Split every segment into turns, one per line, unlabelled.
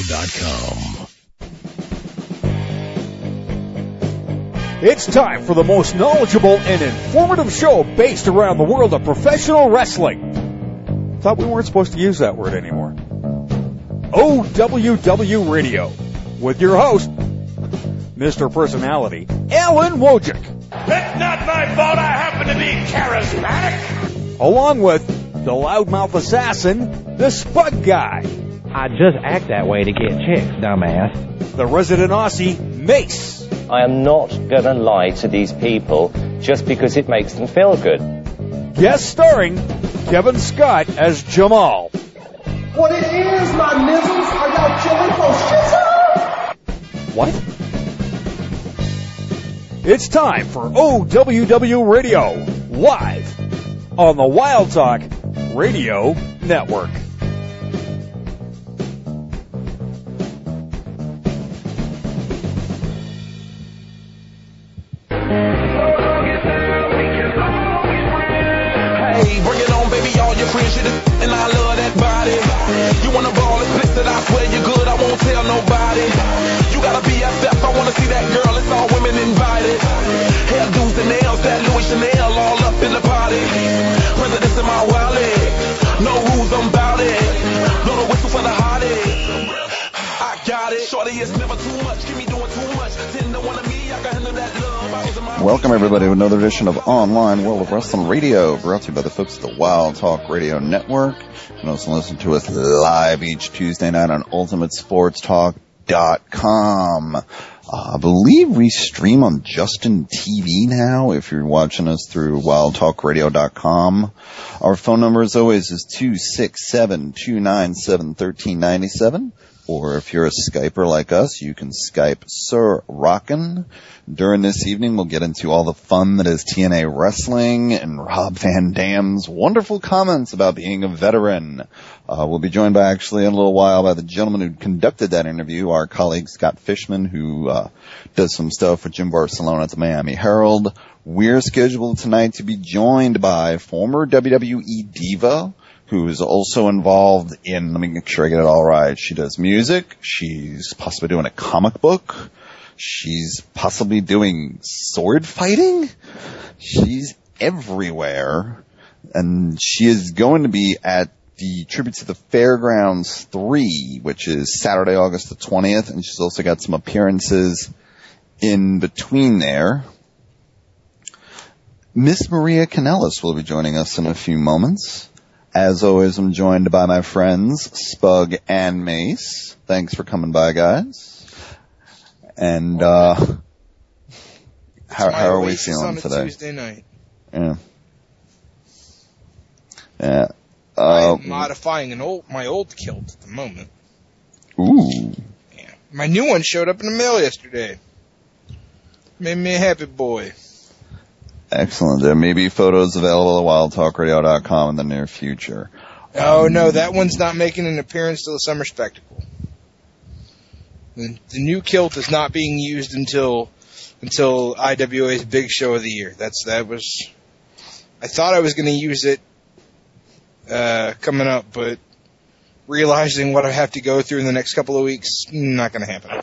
WrestleRadio.com.
It's time for the most knowledgeable and informative show based around the world of professional wrestling. Thought we weren't supposed to use that word anymore. OWW Radio, with your host, Mr. Personality, Alan Wojcik.
That's not my fault. I happen to be charismatic.
Along with the loudmouth assassin, the Spud Guy.
I just act that way to get chicks, dumbass.
The resident Aussie, Mace.
I am not going to lie to these people just because it makes them feel good.
Guest starring Kevin Scott as Jamal.
What it is, my nizzles? Are y'all chilling for shizzle?
What? It's time for OWW Radio, live on the Wild Talk Radio Network.
Bring it on, baby, all your friends shit, and I love that body. You wanna ball explicit, I swear you're good, I won't tell nobody. You gotta be yourself, I wanna see that girl, it's all women invited. Hairdos and nails, that Louis Chanel, all up in the party. Presidents in my wallet, no rules, I'm bout it. Blow the whistle for the hottie. I got it, shorty, it's never too much, keep me doing too much. 10 to 1 of me, I can handle that love.
Welcome, everybody, to another edition of Online World of Wrestling Radio, brought to you by the folks at the Wild Talk Radio Network. You can also listen to us live each Tuesday night on UltimateSportsTalk.com. I believe we stream on Justin TV now, if you're watching us through WildTalkRadio.com. Our phone number, as always, is 267-297-1397. Or if you're a Skyper like us, you can Skype Sir Rockin'. During this evening, we'll get into all the fun that is TNA Wrestling and Rob Van Dam's wonderful comments about being a veteran. We'll be joined by, actually, in a little while, by the gentleman who conducted that interview, our colleague Scott Fishman, who does some stuff with Jim Barcelona at the Miami Herald. We're scheduled tonight to be joined by former WWE diva, who is also involved in, let me make sure I get it all right, she does music, she's possibly doing a comic book, she's possibly doing sword fighting, she's everywhere, and she is going to be at the Tribute to the Fairgrounds 3, which is Saturday, August the 20th, and she's also got some appearances in between there. Miss Maria Kanellis will be joining us in a few moments. As always, I'm joined by my friends, Spug and Mace. Thanks for coming by, guys. And, how are we feeling today?
On a Tuesday night.
Yeah. Yeah.
I'm modifying my old kilt at the moment.
Ooh.
Yeah. My new one showed up in the mail yesterday. Made me a happy boy.
Excellent. There may be photos available at WildTalkRadio.com in the near future.
Oh, no, that one's not making an appearance till the Summer Spectacle. The new kilt is not being used until IWA's big show of the year. I thought I was going to use it coming up, but realizing what I have to go through in the next couple of weeks, not going to happen.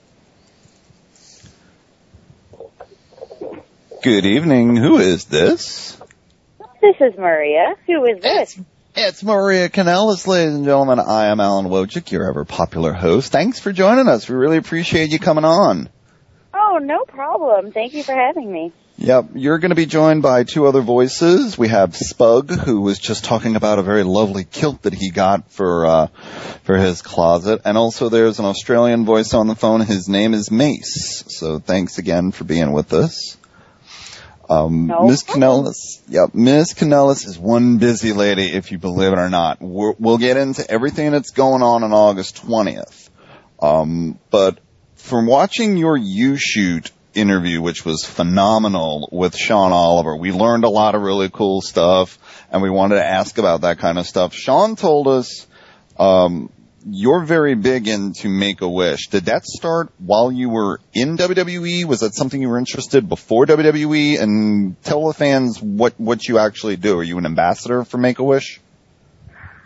Good evening. Who is this?
This is Maria. Who is this?
It's Maria Kanellis, ladies and gentlemen. I am Alan Wojcik, your ever popular host. Thanks for joining us. We really appreciate you coming on.
Oh, no problem. Thank you for having me.
Yep, you're going to be joined by two other voices. We have Spug, who was just talking about a very lovely kilt that he got for his closet, and also there's an Australian voice on the phone. His name is Mace. So thanks again for being with us. Miss Kanellis, Miss Kanellis is one busy lady, if you believe it or not. We'll get into everything that's going on August 20th. But from watching your U-Shoot interview, which was phenomenal with Sean Oliver, we learned a lot of really cool stuff, and we wanted to ask about that kind of stuff. Sean told us, you're very big into Make-A-Wish. Did that start while you were in WWE? Was that something you were interested before WWE? And tell the fans what you actually do. Are you an ambassador for Make-A-Wish?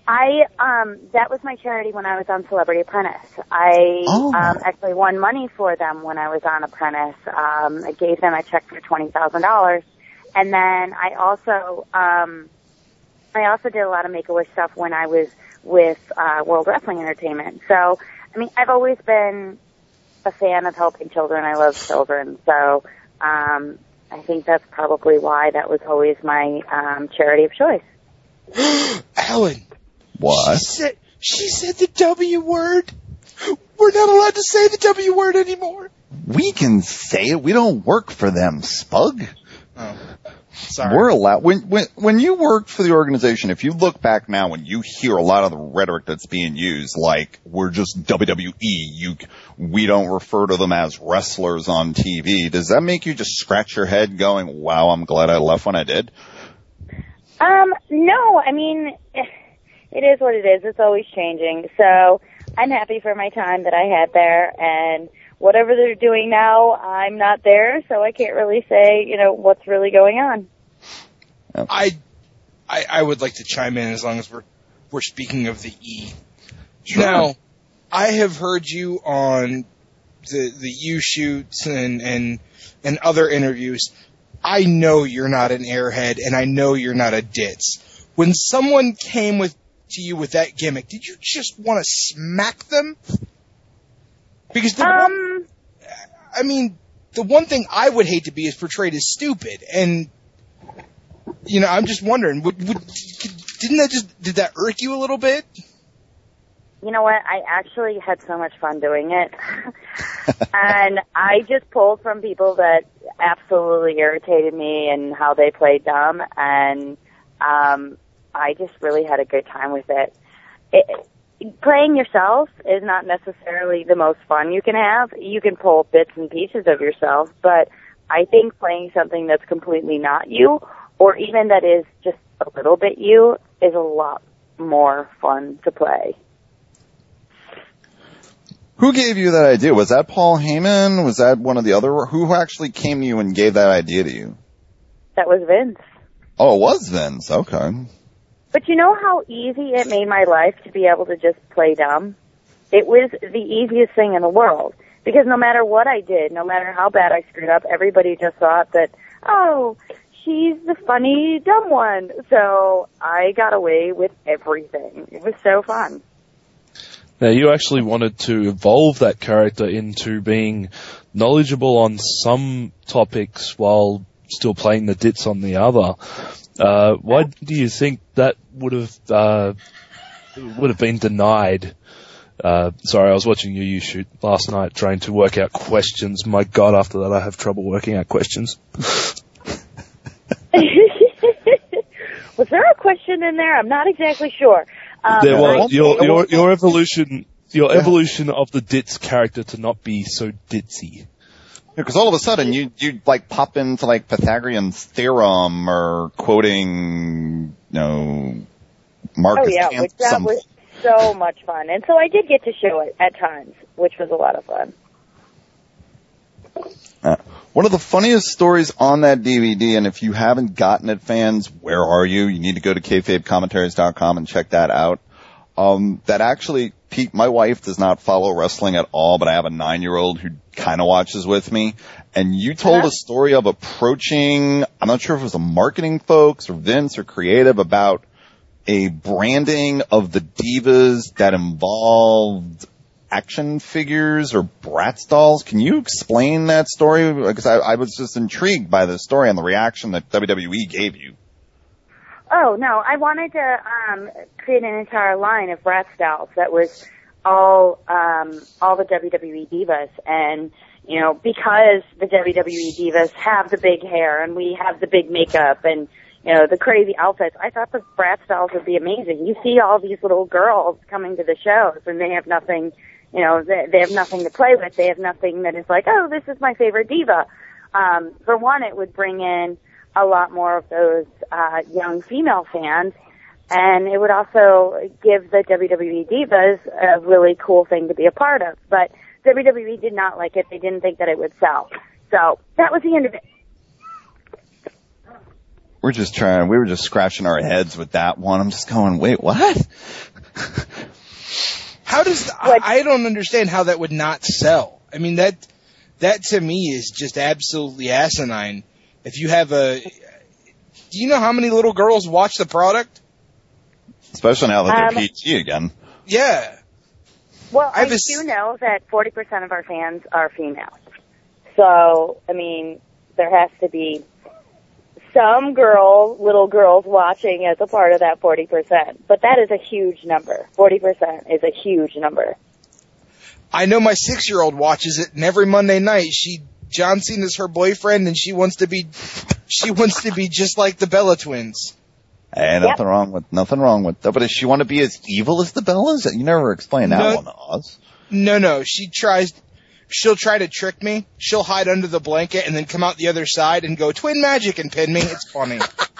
That was my charity when I was on Celebrity Apprentice. I actually won money for them when I was on Apprentice. I gave them a check for $20,000, and then I also did a lot of Make-A-Wish stuff when I was with World Wrestling Entertainment. So, I mean, I've always been a fan of helping children. I love children, so I think that's probably why that was always my charity of choice.
Alan.
What?
She said the W word. We're not allowed to say the W word anymore.
We can say it. We don't work for them, Spug.
Oh, sorry.
We're allowed. When you worked for the organization, if you look back now and you hear a lot of the rhetoric that's being used, like we're just WWE, we don't refer to them as wrestlers on TV. Does that make you just scratch your head, going, "Wow, I'm glad I left when I did"?
No, I mean, it is what it is. It's always changing. So I'm happy for my time that I had there, and whatever they're doing now, I'm not there, so I can't really say, what's really going on.
I would like to chime in as long as we're speaking of the E.
Sure.
Now, I have heard you on the U-shoots and other interviews. I know you're not an airhead, and I know you're not a ditz. When someone came to you with that gimmick, did you just want to smack them? Because the one thing I would hate to be is portrayed as stupid, and I'm just wondering, did that irk you a little bit?
You know what? I actually had so much fun doing it. And I just pulled from people that absolutely irritated me and how they played dumb. And I just really had a good time with it. Playing yourself is not necessarily the most fun you can have. You can pull bits and pieces of yourself. But I think playing something that's completely not you, or even that is just a little bit you, is a lot more fun to play.
Who gave you that idea? Was that Paul Heyman? Was that one of the other? Who actually came to you and gave that idea to you?
That was Vince.
Oh, it was Vince. Okay.
But you know how easy it made my life to be able to just play dumb? It was the easiest thing in the world. Because no matter what I did, no matter how bad I screwed up, everybody just thought that, oh, she's the funny dumb one. So I got away with everything. It was so fun.
Now, you actually wanted to evolve that character into being knowledgeable on some topics while still playing the ditz on the other. Why do you think that would have been denied? Sorry, I was watching you shoot last night trying to work out questions. My God, after that I have trouble working out questions.
Was there a question in there? I'm not exactly sure.
There was your evolution of the ditz character to not be so ditzy.
Because all of a sudden you like pop into like Pythagorean's theorem or quoting Marcus.
Oh yeah, that was so much fun, and so I did get to show it at times, which was a lot of fun.
One of the funniest stories on that DVD, and if you haven't gotten it, fans, where are you? You need to go to kayfabecommentaries.com and check that out. That actually, Pete, my wife does not follow wrestling at all, but I have a 9-year-old who kind of watches with me. And you told a story of approaching, I'm not sure if it was the marketing folks or Vince or creative, about a branding of the Divas that involved action figures or Bratz dolls. Can you explain that story? Because I was just intrigued by the story and the reaction that WWE gave you.
Oh, no, I wanted to create an entire line of Bratz dolls that was all the WWE Divas. And, because the WWE Divas have the big hair and we have the big makeup and, the crazy outfits, I thought the Bratz dolls would be amazing. You see all these little girls coming to the shows and they have nothing, they have nothing to play with. They have nothing that is like, oh, this is my favorite diva. For one, it would bring in a lot more of those young female fans, and it would also give the WWE Divas a really cool thing to be a part of. But WWE did not like it. They didn't think that it would sell. So that was the end of it.
we were just scratching our heads with that one. I'm just going, wait, what?
How does, I don't understand how that would not sell. I mean, that to me is just absolutely asinine. If you have do you know how many little girls watch the product?
Especially now that they're PG again.
Yeah.
Well, I do know that 40% of our fans are female. So, I mean, there has to be some little girls watching as a part of that 40%. But that is a huge number. 40% is a huge number.
I know my 6-year-old watches it, and every Monday night John Cena's her boyfriend, and she wants to be just like the Bella twins.
Hey, nothing wrong with that. But does she want to be as evil as the Bellas? You never explained that one to us.
No. She'll try to trick me. She'll hide under the blanket and then come out the other side and go twin magic and pin me. It's funny.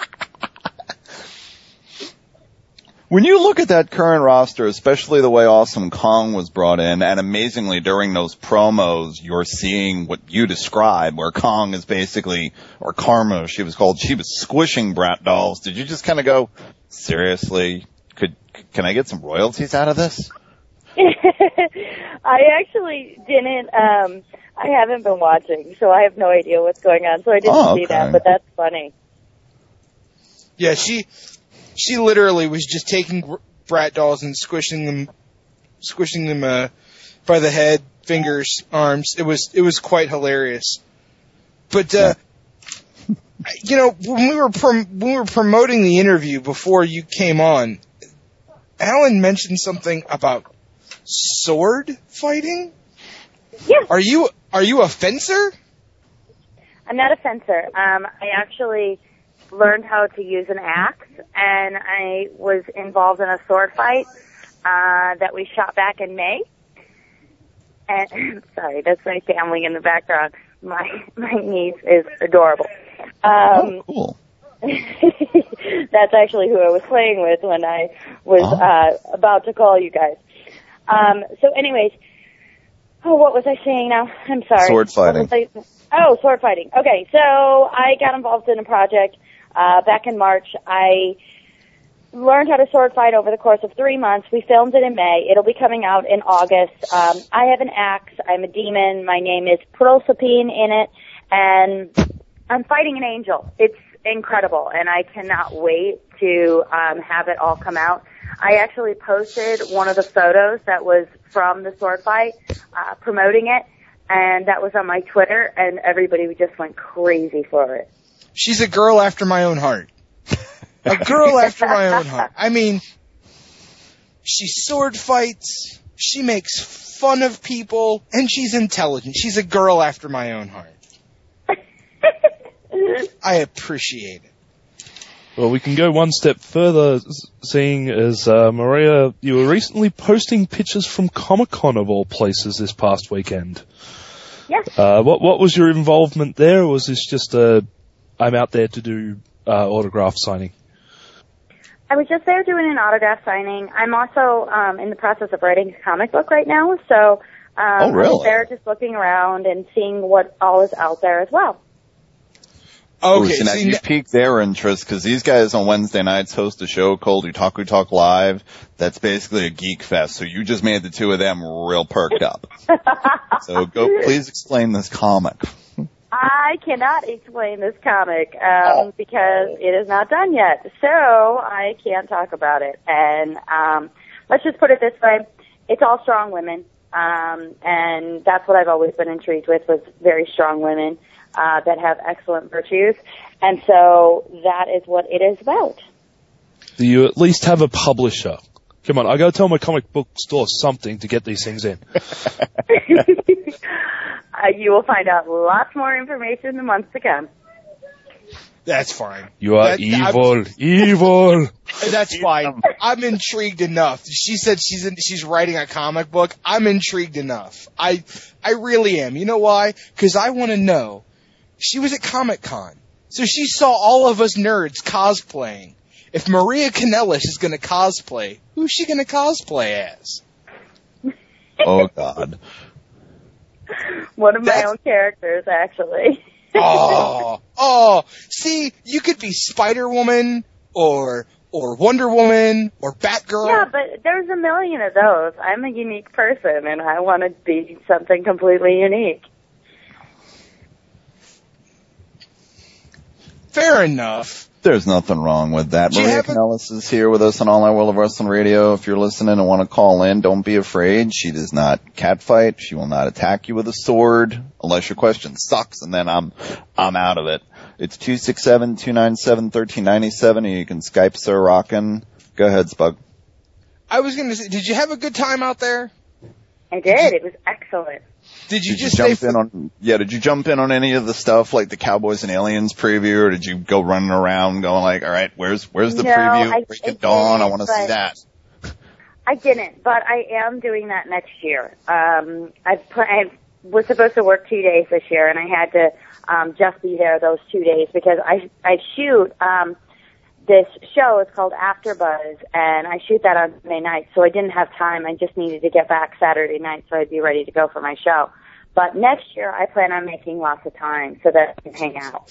When you look at that current roster, especially the way Awesome Kong was brought in, and amazingly during those promos, you're seeing what you describe, where Kong is basically, or Karma, she was squishing brat dolls. Did you just kind of go, seriously, can I get some royalties out of this?
I actually didn't, I haven't been watching, so I have no idea what's going on, so I didn't see that, but that's funny.
Yeah, she literally was just taking brat dolls and squishing them by the head, fingers, arms. It was quite hilarious. But you know, when we were promoting the interview before you came on, Alan mentioned something about sword fighting.
Yeah.
Are you a fencer?
I'm not a fencer. I actually learned how to use an axe, and I was involved in a sword fight that we shot back in May. And sorry, that's my family in the background. My niece is adorable.
Cool.
That's actually who I was playing with when I was about to call you guys. So anyways, what was I saying now? I'm sorry.
Sword fighting.
Sword fighting. Okay, so I got involved in a project back in March. I learned how to sword fight over the course of 3 months. We filmed it in May. It'll be coming out in August. I have an axe. I'm a demon. My name is Proserpine in it, and I'm fighting an angel. It's incredible, and I cannot wait to have it all come out. I actually posted one of the photos that was from the sword fight, promoting it, and that was on my Twitter, and everybody just went crazy for it.
She's a girl after my own heart. A girl after my own heart. I mean, she sword fights, she makes fun of people, and she's intelligent. She's a girl after my own heart. I appreciate it.
Well, we can go one step further, seeing as, Maria, you were recently posting pictures from Comic-Con of all places this past weekend.
Yes.
What was your involvement there, or was this just I'm out there to do autograph signing?
I was just there doing an autograph signing. I'm also in the process of writing a comic book right now, so
oh, really?
I was there just looking around and seeing what all is out there as well.
Okay, so now you piqued their interest, because these guys on Wednesday nights host a show called Otaku Talk Live. That's basically a geek fest, so you just made the two of them real perked up. So please explain this comic.
I cannot explain this comic because it is not done yet, so I can't talk about it. And let's just put it this way, it's all strong women, and that's what I've always been intrigued with, was very strong women that have excellent virtues, and so that is what it is about.
Do you at least have a publisher? Come on, I gotta tell my comic book store something to get these things in.
You will find out lots more information in the months to come.
That's fine.
You are evil.
That's fine. I'm intrigued enough. She said she's writing a comic book. I'm intrigued enough. I really am. You know why? Because I want to know. She was at Comic-Con, so she saw all of us nerds cosplaying. If Maria Kanellis is going to cosplay, who's she going to cosplay as?
Oh, God.
One of my own characters, actually.
See, you could be Spider-Woman or Wonder Woman or Batgirl.
Yeah, but there's a million of those. I'm a unique person, and I want to be something completely unique.
Fair enough.
There's nothing wrong with that.
Do you
Maria
have a-
Kanellis is here with us on All Out World of Wrestling Radio. If you're listening and want to call in, don't be afraid. She does not catfight. She will not attack you with a sword unless your question sucks, and then I'm out of it. It's 267-297-1397, and you can Skype Sir Rockin'. Go ahead, Spug.
I was going to say, did you have a good time out there?
I did. It was excellent.
Did you
Did you jump in on any of the stuff like the Cowboys and Aliens preview, or did you go running around going like, all right, where's the preview? Breaking Dawn, I want to see that.
I didn't, but I am doing that next year. I was supposed to work 2 days this year, and I had to just be there those 2 days because I shoot this show. It's called AfterBuzz, and I shoot that on Sunday night, so I didn't have time. I just needed to get back Saturday night so I'd be ready to go for my show. But next year, I plan on making lots of time so that I can hang out.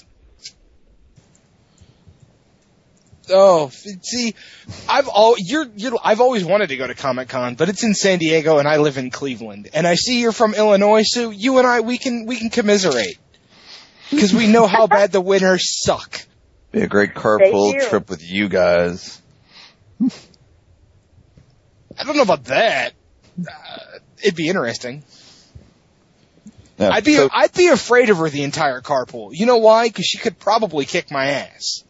Oh, see, I've always wanted to go to Comic-Con, but it's in San Diego and I live in Cleveland. And I see you're from Illinois, so you and I, we can commiserate. Because we know how bad the winters suck.
Be a great carpool trip with you guys.
I don't know about that. It'd be interesting.
Yeah,
I'd be afraid of her the entire carpool. You know why? Because she could probably kick my ass.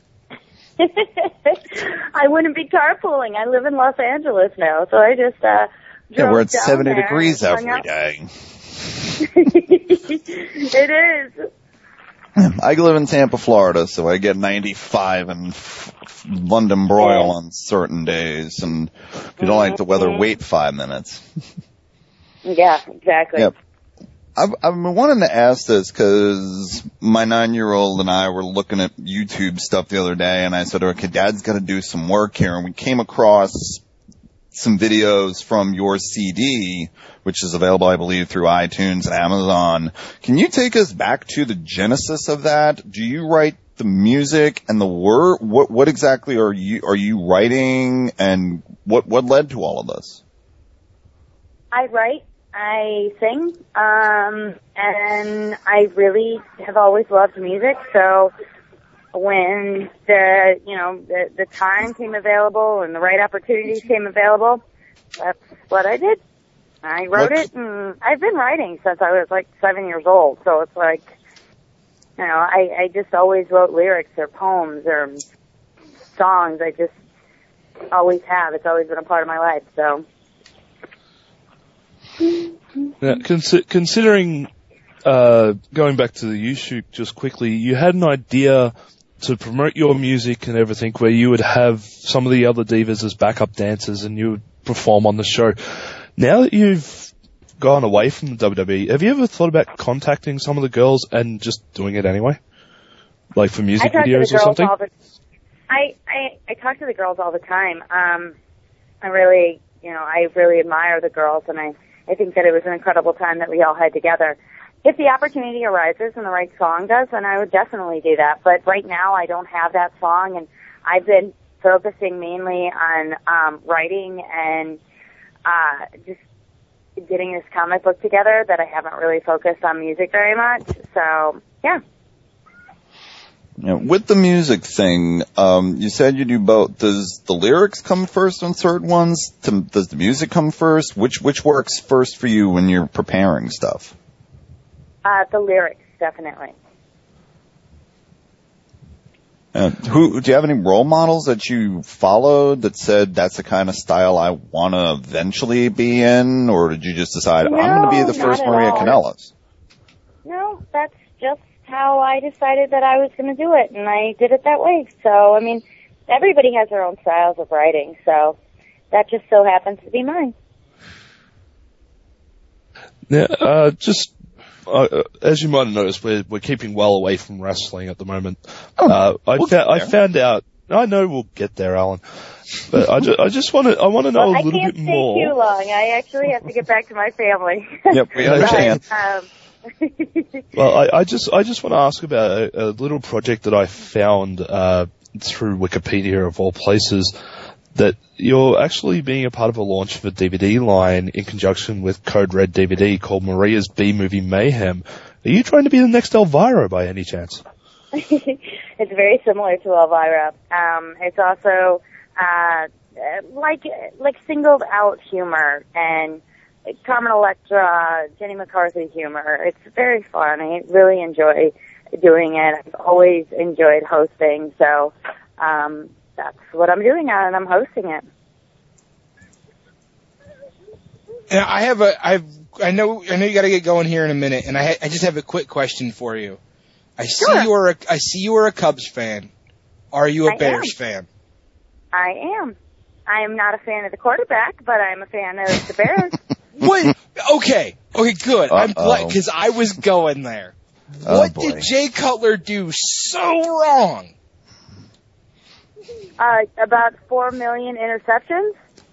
I wouldn't be carpooling. I live in Los Angeles now, so I just drove
we're at
down
70
there
degrees
and
every day.
It is.
I live in Tampa, Florida, so I get 95 and London broil on certain days. And if you don't like the weather, wait 5 minutes.
Yeah, exactly.
Yep. I've been wanting to ask this because my 9-year-old and I were looking at YouTube stuff the other day, and I said, okay, Dad's got to do some work here. And we came across some videos from your CD, which is available, I believe, through iTunes and Amazon. Can you take us back to the genesis of that? Do you write the music and the word? What exactly are you writing, and what led to all of this?
I write, I sing, and I really have always loved music. So when the time came available and the right opportunities came available, that's what I did. I wrote it, and I've been writing since I was like 7 years old. So it's like, I just always wrote lyrics or poems or songs. I just always have. It's always been a part of my life. So.
Now, considering going back to the YouTube just quickly, you had an idea to promote your music and everything where you would have some of the other divas as backup dancers and you would perform on the show. Now that you've gone away from the WWE, have you ever thought about contacting some of the girls and just doing it anyway? Like for music videos or something?
I talk to the girls all the time. I really admire the girls, and I think that it was an incredible time that we all had together. If the opportunity arises and the right song does, then I would definitely do that. But right now I don't have that song, and I've been focusing mainly on writing and just getting this comic book together, that I haven't really focused on music very much. So, yeah.
With the music thing, you said you do both. Does the lyrics come first on certain ones? Does the music come first? Which works first for you when you're preparing stuff?
The lyrics, definitely.
Do you have any role models that you followed that said that's the kind of style I want to eventually be in, or did you just decide I'm going to be the first Maria Kanellis?
No, that's just how I decided that I was going to do it, and I did it that way. So, I mean, everybody has their own styles of writing, so that just so happens to be mine.
Now, as you might have noticed, we're keeping well away from wrestling at the moment. I found out. I know we'll get there, Alan. But I want to know a little bit more.
I can't stay too long. I actually have to get back to my family.
Yep, we understand.
Well, I just want to ask about a little project that I found through Wikipedia of all places, that you're actually being a part of a launch of a DVD line in conjunction with Code Red DVD called Maria's B-Movie Mayhem. Are you trying to be the next Elvira by any chance?
It's very similar to Elvira. It's also like singled out humor and Carmen Electra, Jenny McCarthy humor. It's very fun. I really enjoy doing it. I've always enjoyed hosting, so that's what I'm doing now, and I'm hosting it.
And I know you got to get going here in a minute, and I just have a quick question for you. I see you are a Cubs fan. Are you a Bears fan?
I am. I am not a fan of the quarterback, but I'm a fan of the Bears.
What? Okay, good. I'm glad, because I was going there. What did Jay Cutler do so wrong?
About 4 million interceptions.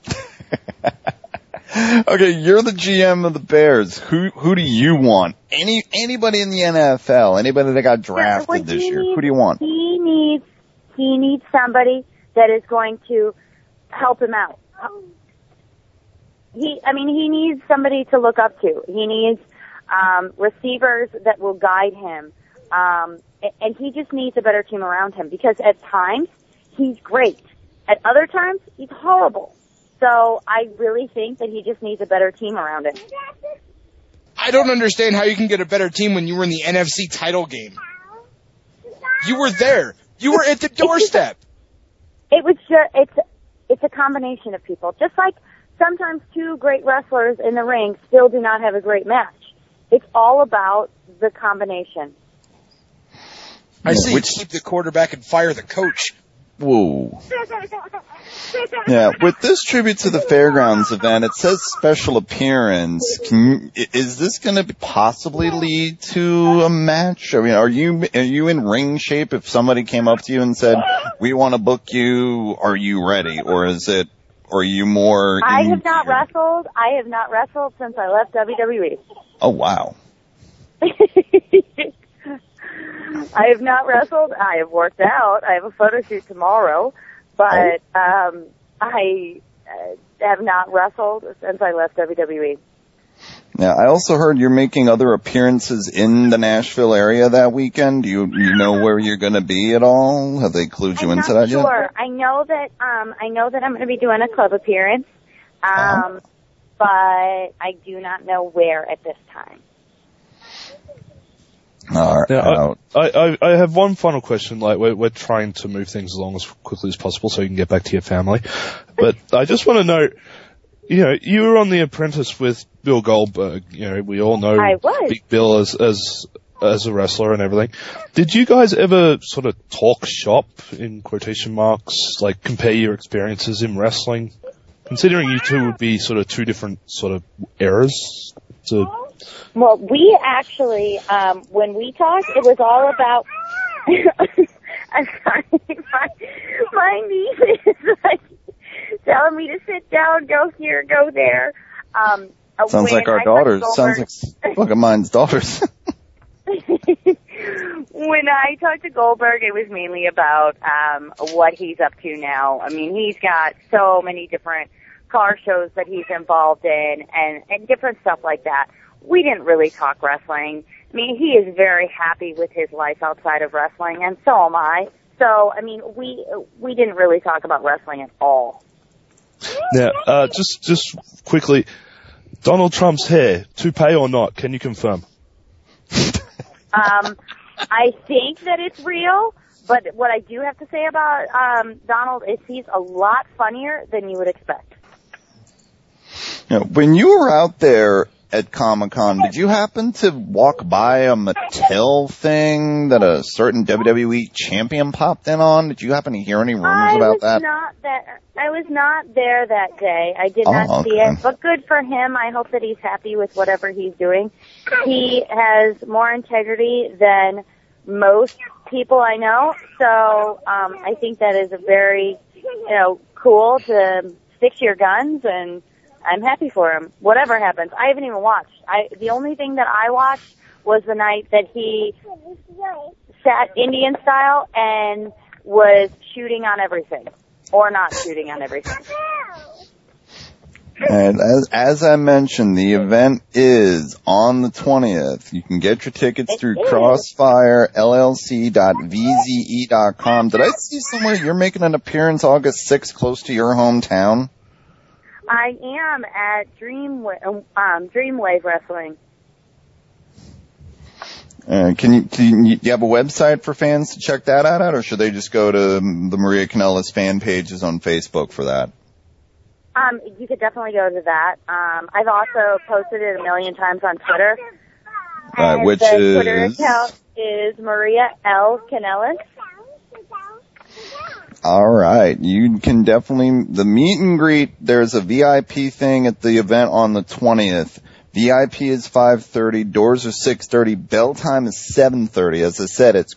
Okay, you're the GM of the Bears. Who do you want? Anybody in the NFL? Anybody that got drafted this year? Who do you want?
He needs somebody that is going to help him out. He needs somebody to look up to. He needs receivers that will guide him. And he just needs a better team around him, because at times he's great. At other times he's horrible. So I really think that he just needs a better team around him.
I don't understand how you can get a better team when you were in the NFC title game. You were there. You were at the doorstep.
It's a combination of people. Just like sometimes two great wrestlers in the ring still do not have a great match. It's all about the combination.
I say you keep the quarterback and fire the coach.
Whoa. Yeah, with this tribute to the Fairgrounds event, it says special appearance. Is this going to possibly lead to a match? I mean, are you in ring shape? If somebody came up to you and said, "We want to book you," are you ready, or are you more?
I have not wrestled since I left WWE.
Oh wow.
I have not wrestled. I have worked out. I have a photo shoot tomorrow, but I have not wrestled since I left WWE.
Yeah, I also heard you're making other appearances in the Nashville area that weekend. Do you know where you're going to be at all? Have they clued you into that yet?
I know that I'm going to be doing a club appearance, but I do not know where at this time.
All right.
Now, I have one final question. Like, we're trying to move things along as quickly as possible so you can get back to your family. But I just want to know, you were on The Apprentice with Bill Goldberg. We all know Big Bill as a wrestler and everything. Did you guys ever sort of talk shop, in quotation marks, like compare your experiences in wrestling? Considering you two would be sort of two different sort of eras to...
Well, we actually, when we talked, it was all about, I'm sorry, my niece is like telling me to sit down, go here, go there.
Sounds like our daughters. Sounds like, look at mine's daughters.
When I talked to Goldberg, it was mainly about, what he's up to now. I mean, he's got so many different car shows that he's involved in and different stuff like that. We didn't really talk wrestling. I mean, he is very happy with his life outside of wrestling, and so am I. So, I mean, we didn't really talk about wrestling at all.
Now, just quickly, Donald Trump's hair, toupee or not, can you confirm?
I think that it's real, but what I do have to say about Donald is he's a lot funnier than you would expect.
When you were out there at Comic-Con, did you happen to walk by a Mattel thing that a certain WWE champion popped in on? Did you happen to hear any rumors about that?
I was not there that day. I did not see it, but good for him. I hope that he's happy with whatever he's doing. He has more integrity than most people I know, so I think that is a very, cool to stick to your guns, and I'm happy for him. Whatever happens. I haven't even watched. The only thing that I watched was the night that he sat Indian style and was shooting on everything. Or not shooting on everything.
And as I mentioned, the event is on the 20th. You can get your tickets through crossfirellc.vze.com. Did I see somewhere you're making an appearance August 6th close to your hometown?
I am at Dreamwave Wrestling.
Do you have a website for fans to check that out, or should they just go to the Maria Kanellis fan pages on Facebook for that?
You could definitely go to that. I've also posted it a million times on Twitter.
Which
the
is?
Twitter account is Maria L. Kanellis.
All right. You can definitely, the meet and greet, there's a VIP thing at the event on the 20th. VIP is 5:30, doors are 6:30, bell time is 7:30. As I said, it's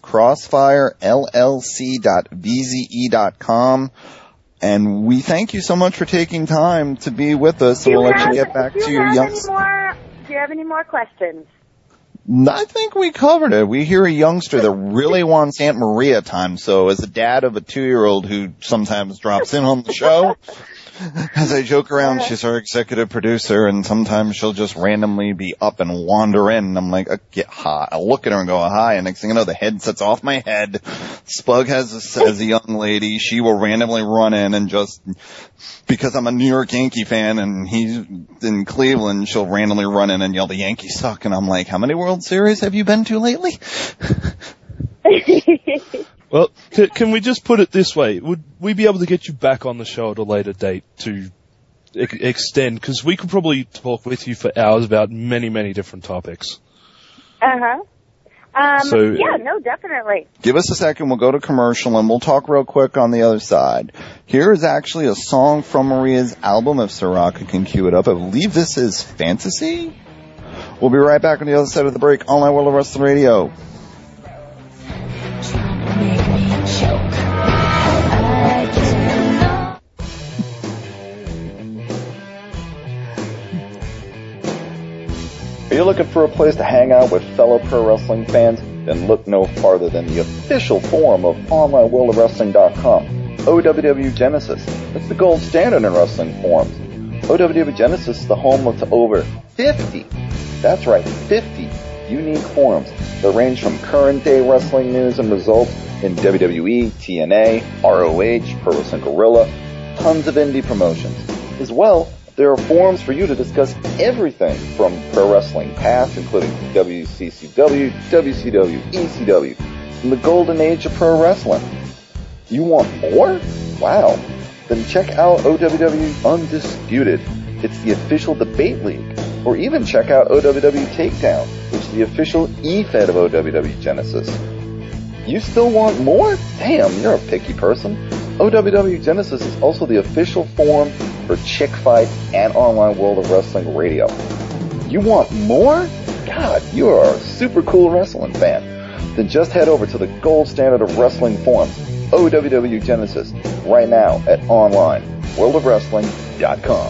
crossfirellc.vze.com. And we thank you so much for taking time to be with us. So we'll let you get back to your youngster.
Do you have any more questions?
I think we covered it. We hear a youngster that really wants Aunt Maria time. So as a dad of a 2-year-old who sometimes drops in on the show, as I joke around, she's our executive producer, and sometimes she'll just randomly be up and wander in, and I'm like, get high. I'll look at her and go, hi, and next thing you know, the headset's off my head. Spug as a young lady, she will randomly run in and just, because I'm a New York Yankee fan and he's in Cleveland, she'll randomly run in and yell, the Yankees suck, and I'm like, how many World Series have you been to lately?
Well, can we just put it this way? Would we be able to get you back on the show at a later date to extend? Because we could probably talk with you for hours about many, many different topics.
Yeah, no, definitely.
Give us a second. We'll go to commercial, and we'll talk real quick on the other side. Here is actually a song from Maria's album, if Soraka can cue it up. I believe this is Fantasy. We'll be right back on the other side of the break. Online World of Wrestling Radio. Are you looking for a place to hang out with fellow pro wrestling fans? Then look no farther than the official forum of OnlineWorldOfWrestling.com, OWW Genesis. It's the gold standard in wrestling forums. OWW Genesis is the home to over 50, that's right, 50 unique forums that range from current day wrestling news and results in WWE, TNA, ROH, Pro Wrestling Guerrilla, tons of indie promotions. As well, there are forums for you to discuss everything from pro wrestling past, including WCCW, WCW, ECW, and the golden age of pro wrestling. You want more? Wow. Then check out OWW Undisputed. It's the official debate league. Or even check out OWW Takedown, which is the official e-fed of OWW Genesis. You still want more? Damn, you're a picky person. OWW Genesis is also the official forum for Chick Fight and Online World of Wrestling Radio. You want more? God, you are a super cool wrestling fan. Then just head over to the gold standard of wrestling forums, OWW Genesis, right now at OnlineWorldOfWrestling.com.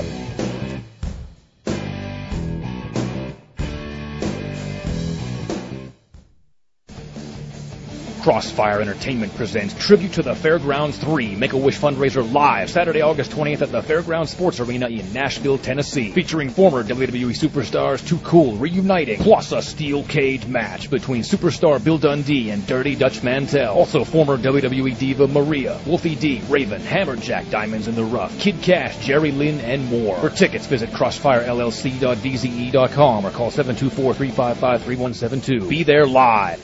Crossfire Entertainment presents Tribute to the Fairgrounds 3 Make-A-Wish fundraiser live Saturday, August 20th at the Fairgrounds Sports Arena in Nashville, Tennessee. Featuring former WWE superstars Too Cool reuniting, plus a steel cage match between superstar Bill Dundee and Dirty Dutch Mantel. Also former WWE diva Maria, Wolfie D, Raven, Hammerjack, Diamonds in the Rough, Kid Cash, Jerry Lynn, and more. For tickets, visit crossfirellc.vze.com or call 724-355-3172. Be there live.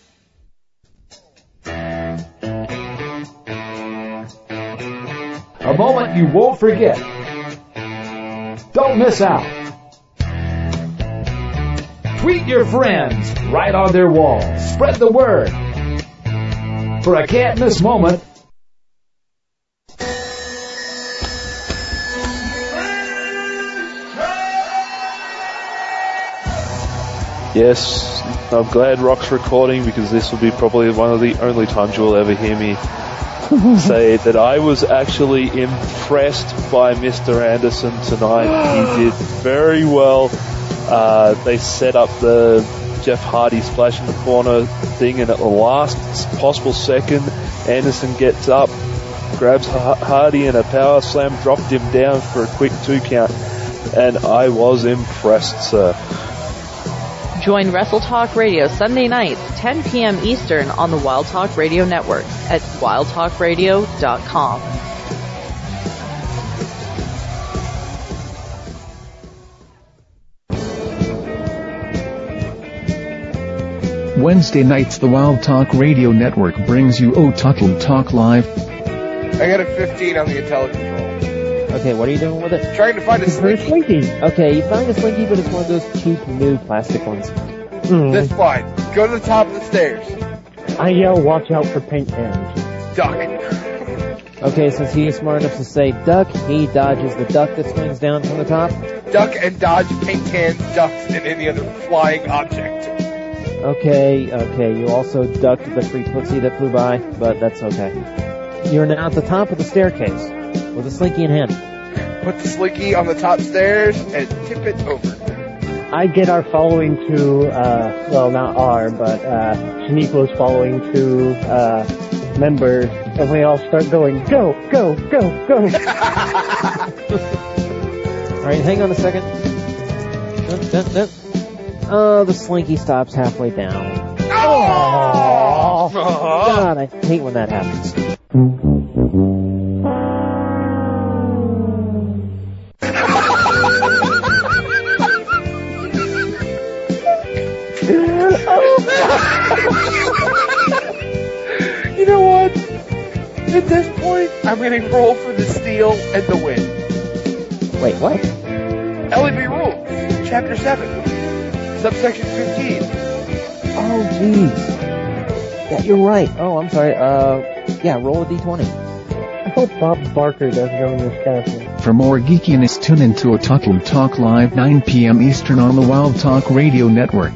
A moment you won't forget. Don't miss out. Tweet your friends right on their walls. Spread the word. For a can't miss moment.
Yes, I'm glad Rock's recording because this will be probably one of the only times you will ever hear me say that I was actually impressed by Mr. Anderson tonight. He did very well. They set up the Jeff Hardy splash in the corner thing, and at the last possible second, Anderson gets up, grabs Hardy in a power slam, dropped him down for a quick 2 count, and I was impressed, sir.
Join Wrestle Talk Radio Sunday nights, 10 p.m. Eastern on the Wild Talk Radio Network at wildtalkradio.com.
Wednesday nights, the Wild Talk Radio Network brings you Otaku Talk Live.
I got a 15 on the IntelliControl.
Okay, what are you doing with it?
Trying to find a Slinky.
Okay, you found a Slinky, but it's one of those cheap, new plastic ones.
That's fine. Go to the top of the stairs.
I yell, watch out for paint cans.
Duck.
Okay, since he is smart enough to say duck, he dodges the duck that swings down from the top.
Duck and dodge paint cans, ducks, and any other flying object.
Okay, you also ducked the free Tootsie that flew by, but that's okay. You're now at the top of the staircase with a Slinky in hand.
Put the Slinky on the top stairs and tip it over.
I get our following to, well, not our, but Shaniquo's following to members, and we all start going, go, go, go, go.
Alright, hang on a second. The Slinky stops halfway down.
Oh!
God, I hate when that happens.
You know what? At this point, I'm going to roll for the steal and the win.
Wait, what?
LEB Rules, Chapter 7, Subsection 15.
Oh, jeez. Yeah, you're right. Oh, I'm sorry. Yeah, roll a d20.
I hope Bob Barker doesn't go in this castle.
For more geekiness, tune into Otaku Talk Live, 9 p.m. Eastern on the Wild Talk Radio Network.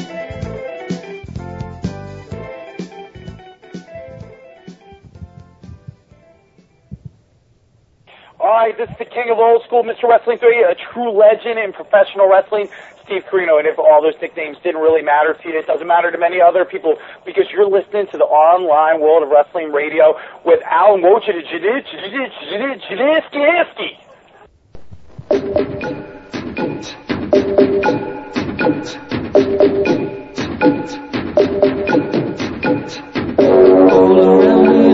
Alright, this is the king of old school, Mr. Wrestling 3, a true legend in professional wrestling, Steve Corino. And if all those nicknames didn't really matter to you, it doesn't matter to many other people, because you're listening to the online world of wrestling radio with Alan Wojcicki.
All around me,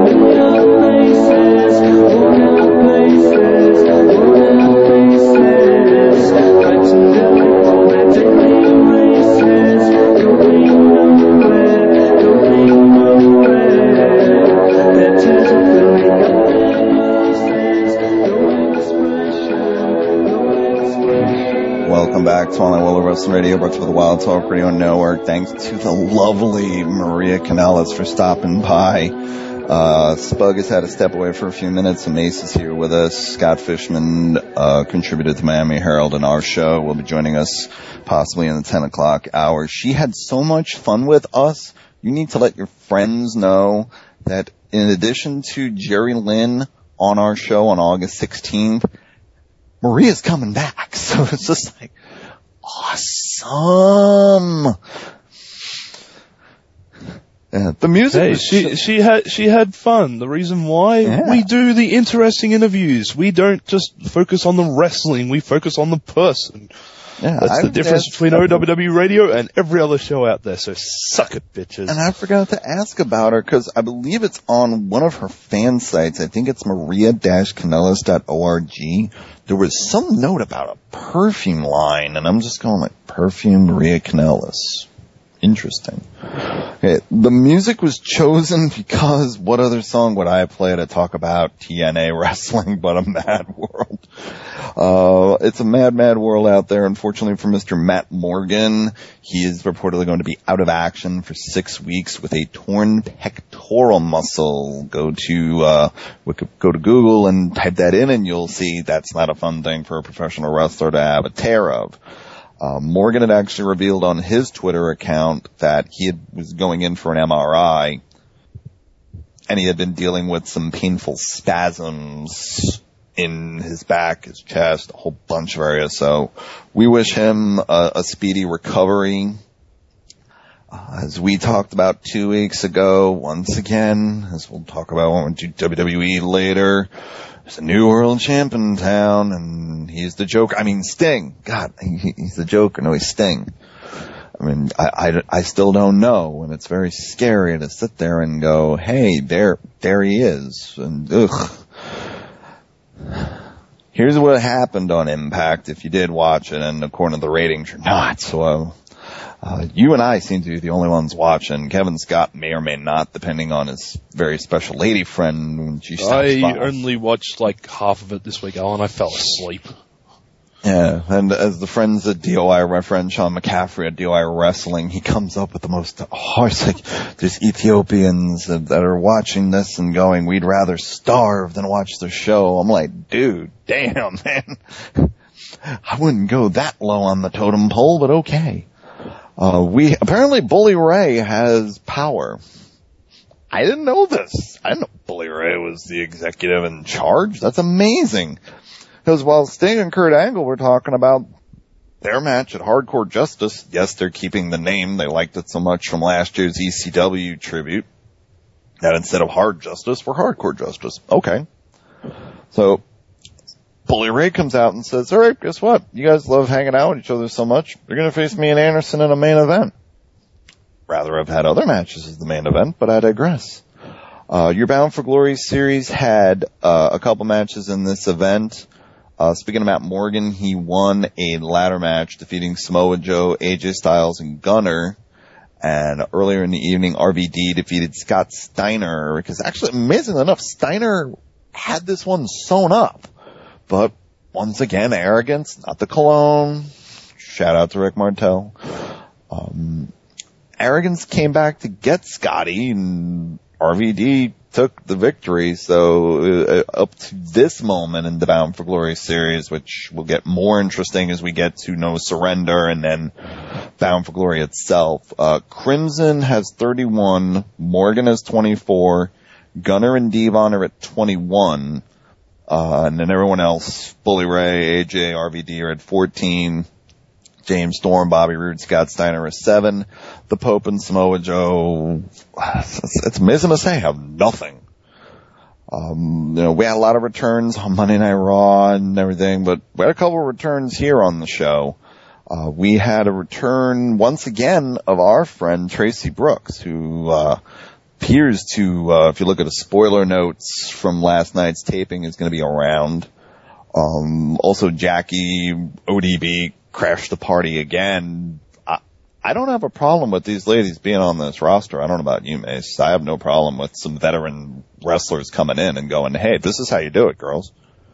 Welcome back to Online World of Wrestling Radio, brought to you by the Wild Talk Radio Network. Thanks to the lovely Maria Kanellis for stopping by. Spug has had to step away for a few minutes, and Mace is here with us. Scott Fishman contributed to Miami Herald in our show. Will be joining us possibly in the 10 o'clock hour. She had so much fun with us. You need to let your friends know that in addition to Jerry Lynn on our show on August 16th, Maria's coming back. So it's just like, awesome. Yeah, the music.
Hey, she had fun. The reason why we do the interesting interviews. We don't just focus on the wrestling. We focus on the person.
Yeah,
that's the difference between OWW Radio and every other show out there. So suck it, bitches.
And I forgot to ask about her because I believe it's on one of her fan sites. I think it's maria-canellis.org. There was some note about a perfume line, and I'm just going like, perfume Maria Kanellis. Interesting. Okay, the music was chosen because what other song would I play to talk about TNA wrestling but a Mad World? It's a mad world out there, unfortunately for Mr. Matt Morgan. He is reportedly going to be out of action for 6 weeks with a torn pectoral muscle. Go to Google and type that in and you'll see that's not a fun thing for a professional wrestler to have a tear of. Morgan had actually revealed on his Twitter account that he was going in for an MRI, and he had been dealing with some painful spasms in his back, his chest, a whole bunch of areas. So we wish him a speedy recovery. As we talked about 2 weeks ago, once again, as we'll talk about when we do WWE later, there's a new world champ in town, and he's the Joker. I mean, Sting. God, he's the Joker. No, he's Sting. I mean, I still don't know, and it's very scary to sit there and go, hey, there he is, and ugh. Here's what happened on Impact, if you did watch it, and according to the ratings, you're not, so, you and I seem to be the only ones watching. Kevin Scott may or may not, depending on his very special lady friend when she stops by.
I only watched like half of it this week, Alan. I fell asleep.
Yeah, and as the friends at DOI, my friend Sean McCaffrey at DOI Wrestling, he comes up with the most harsh, like, there's Ethiopians that are watching this and going, we'd rather starve than watch the show. I'm like, dude, damn, man. I wouldn't go that low on the totem pole, but okay. Apparently Bully Ray has power. I didn't know this. I didn't know Bully Ray was the executive in charge. That's amazing. Because while Sting and Kurt Angle were talking about their match at Hardcore Justice, yes, they're keeping the name. They liked it so much from last year's ECW tribute that instead of Hard Justice, we're Hardcore Justice. Okay. So Bully Ray comes out and says, all right, guess what? You guys love hanging out with each other so much. You're going to face me and Anderson in a main event. Rather have had other matches as the main event, but I digress. Your Bound for Glory series had a couple matches in this event. Speaking of Matt Morgan, he won a ladder match defeating Samoa Joe, AJ Styles, and Gunner. And earlier in the evening, RVD defeated Scott Steiner, because actually, amazingly enough, Steiner had this one sewn up. But once again, arrogance, not the cologne. Shout out to Rick Martel. Arrogance came back to get Scotty, and RVD took the victory. So up to this moment in the Bound for Glory series, which will get more interesting as we get to No Surrender and then Bound for Glory itself. Crimson has 31, Morgan has 24, Gunner and Devon are at 21, and then everyone else, Bully Ray, AJ, RVD are at 14. James Storm, Bobby Roode, Scott Steiner are 7. The Pope and Samoa Joe, it's amazing to say, have nothing. We had a lot of returns on Monday Night Raw and everything, but we had a couple of returns here on the show. We had a return once again of our friend Tracy Brooks, who appears to, if you look at the spoiler notes from last night's taping, is going to be around. Also Jackie, ODB, crashed the party again. I don't have a problem with these ladies being on this roster. I don't know about you, Mace. I have no problem with some veteran wrestlers coming in and going, hey, this is how you do it, girls.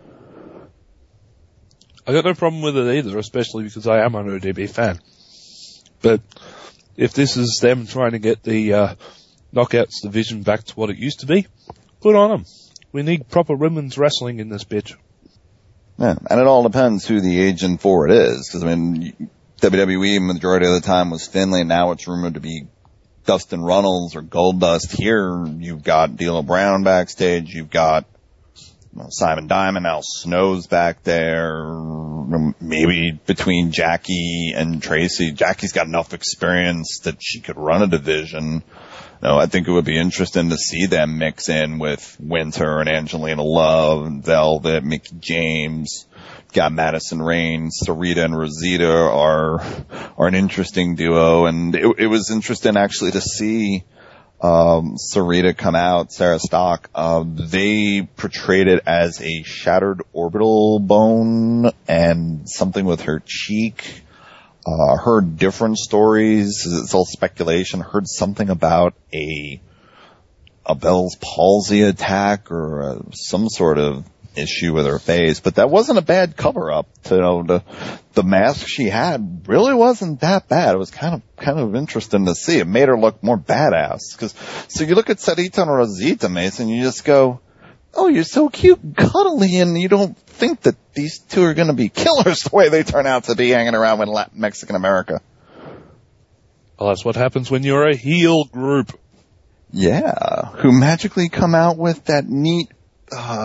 I got no problem with it either, especially because I am an ODB fan. But if this is them trying to get the Knockouts division back to what it used to be, good on them. We need proper women's wrestling in this bitch.
Yeah, and it all depends who the agent for it is. Because, I mean, WWE majority of the time was Finlay. Now it's rumored to be Dustin Runnels or Goldust. Here you've got D'Lo Brown backstage. You've got Simon Diamond. Al Snow's back there. Maybe between Jackie and Tracy. Jackie's got enough experience that she could run a division. I think it would be interesting to see them mix in with Winter and Angelina Love, Velvet, Mickie James. Got Madison Rain, Sarita and Rosita are an interesting duo, and it was interesting actually to see Sarita come out, Sarah Stock. They portrayed it as a shattered orbital bone and something with her cheek. Heard different stories. It's all speculation. Heard something about a Bell's palsy attack or some sort of issue with her face, but that wasn't a bad cover up. The mask she had really wasn't that bad. It was kind of interesting to see. It made her look more badass. So you look at Sarita and Rosita, Mason, you just go, oh, you're so cute and cuddly, and you don't think that these two are going to be killers the way they turn out to be hanging around with Mexican America.
Well, that's what happens when you're a heel group.
Yeah, who magically come out with that neat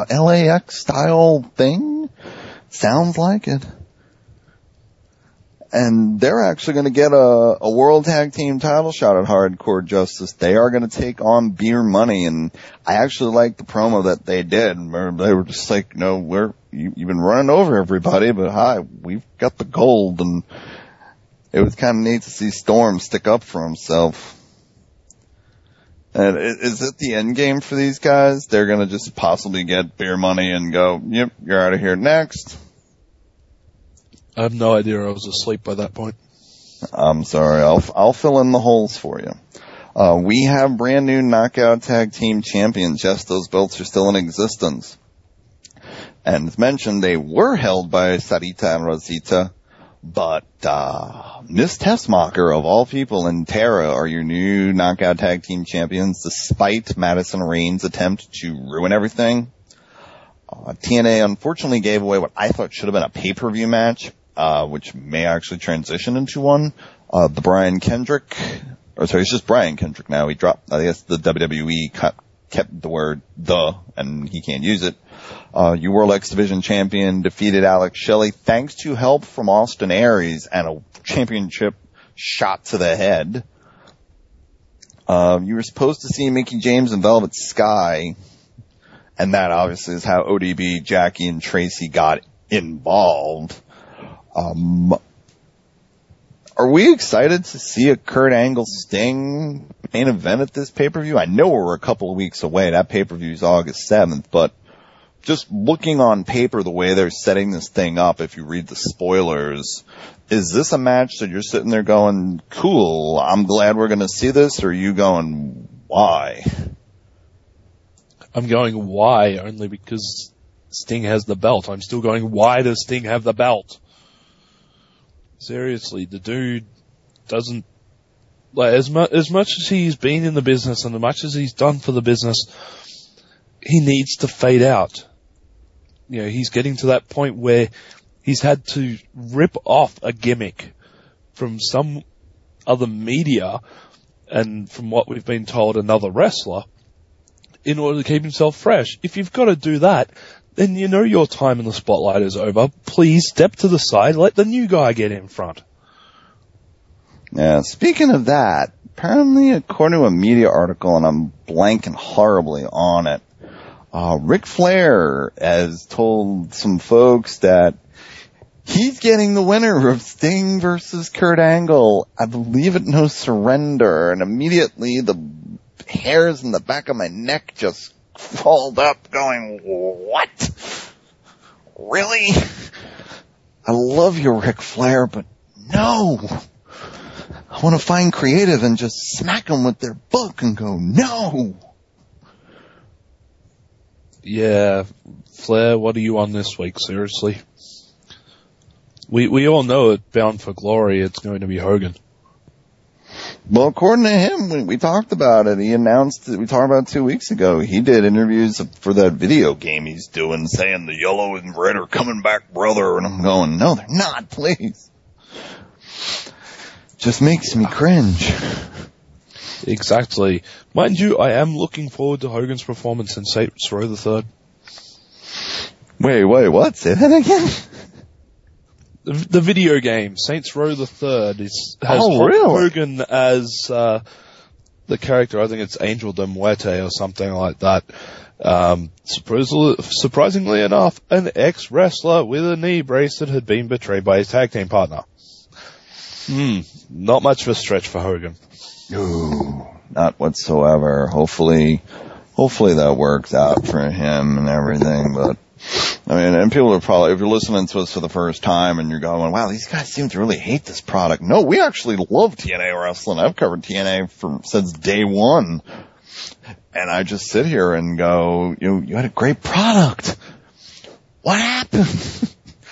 LAX style thing. Sounds like it. And they're actually going to get a World Tag Team title shot at Hardcore Justice. They are going to take on Beer Money, and I actually like the promo that they did. They were just like, no, you've been running over everybody, but hi, we've got the gold. And it was kind of neat to see Storm stick up for himself. And is it the end game for these guys? They're going to just possibly get Beer Money and go, yep, you're out of here next.
I have no idea. I was asleep by that point.
I'm sorry. I'll fill in the holes for you. We have brand new Knockout Tag Team champions. Yes, those belts are still in existence. And as mentioned, they were held by Sarita and Rosita, but Miss Tessmacher, of all people, and Tara are your new Knockout Tag Team champions, despite Madison Rain's attempt to ruin everything. TNA unfortunately gave away what I thought should have been a pay-per-view match, which may actually transition into one. It's just Brian Kendrick now. He dropped, I guess the WWE kept the word "the" and he can't use it. You World X Division champion defeated Alex Shelley thanks to help from Austin Aries and a championship shot to the head. You were supposed to see Mickie James and Velvet Sky, and that obviously is how ODB, Jackie, and Tracy got involved. Are we excited to see a Kurt Angle Sting main event at this pay-per-view? I know we're a couple of weeks away. That pay-per-view is August 7th, but just looking on paper the way they're setting this thing up, if you read the spoilers, is this a match that you're sitting there going, cool, I'm glad we're going to see this, or are you going, why?
I'm going, why? Only because Sting has the belt. I'm still going, why does Sting have the belt? Seriously, the dude doesn't, like, as much as he's been in the business and as much as he's done for the business, he needs to fade out. You know, he's getting to that point where he's had to rip off a gimmick from some other media and from what we've been told, another wrestler, in order to keep himself fresh. If you've got to do that, then you know your time in the spotlight is over. Please step to the side, let the new guy get in front.
Yeah, speaking of that, apparently according to a media article, and I'm blanking horribly on it, Ric Flair has told some folks that he's getting the winner of Sting versus Kurt Angle, I believe at No Surrender, and immediately the hairs in the back of my neck just crawled up going, what? Really? I love you, Ric Flair, but no. I want to find creative and just smack them with their book and go, no.
Yeah, Flair, what are you on this week? Seriously? We all know it, Bound for Glory, it's going to be Hogan.
Well, according to him, we talked about it. He announced it, we talked about it 2 weeks ago. He did interviews for that video game he's doing saying the yellow and red are coming back, brother. And I'm going, no, they're not, please. Just makes me cringe.
Exactly. Mind you, I am looking forward to Hogan's performance in Saints Row the Third.
Wait, what? Say that again?
The video game, Saints Row the Third, has
really?
Hogan as the character, I think it's Angel de Muerte or something like that. Surprisingly enough, an ex-wrestler with a knee brace that had been betrayed by his tag team partner. Not much of a stretch for Hogan.
No, not whatsoever. Hopefully that works out for him and everything, but I mean, and people are probably, if you're listening to us for the first time and you're going, wow, these guys seem to really hate this product. No, we actually love TNA wrestling. I've covered TNA since day one. And I just sit here and go, you had a great product. What happened?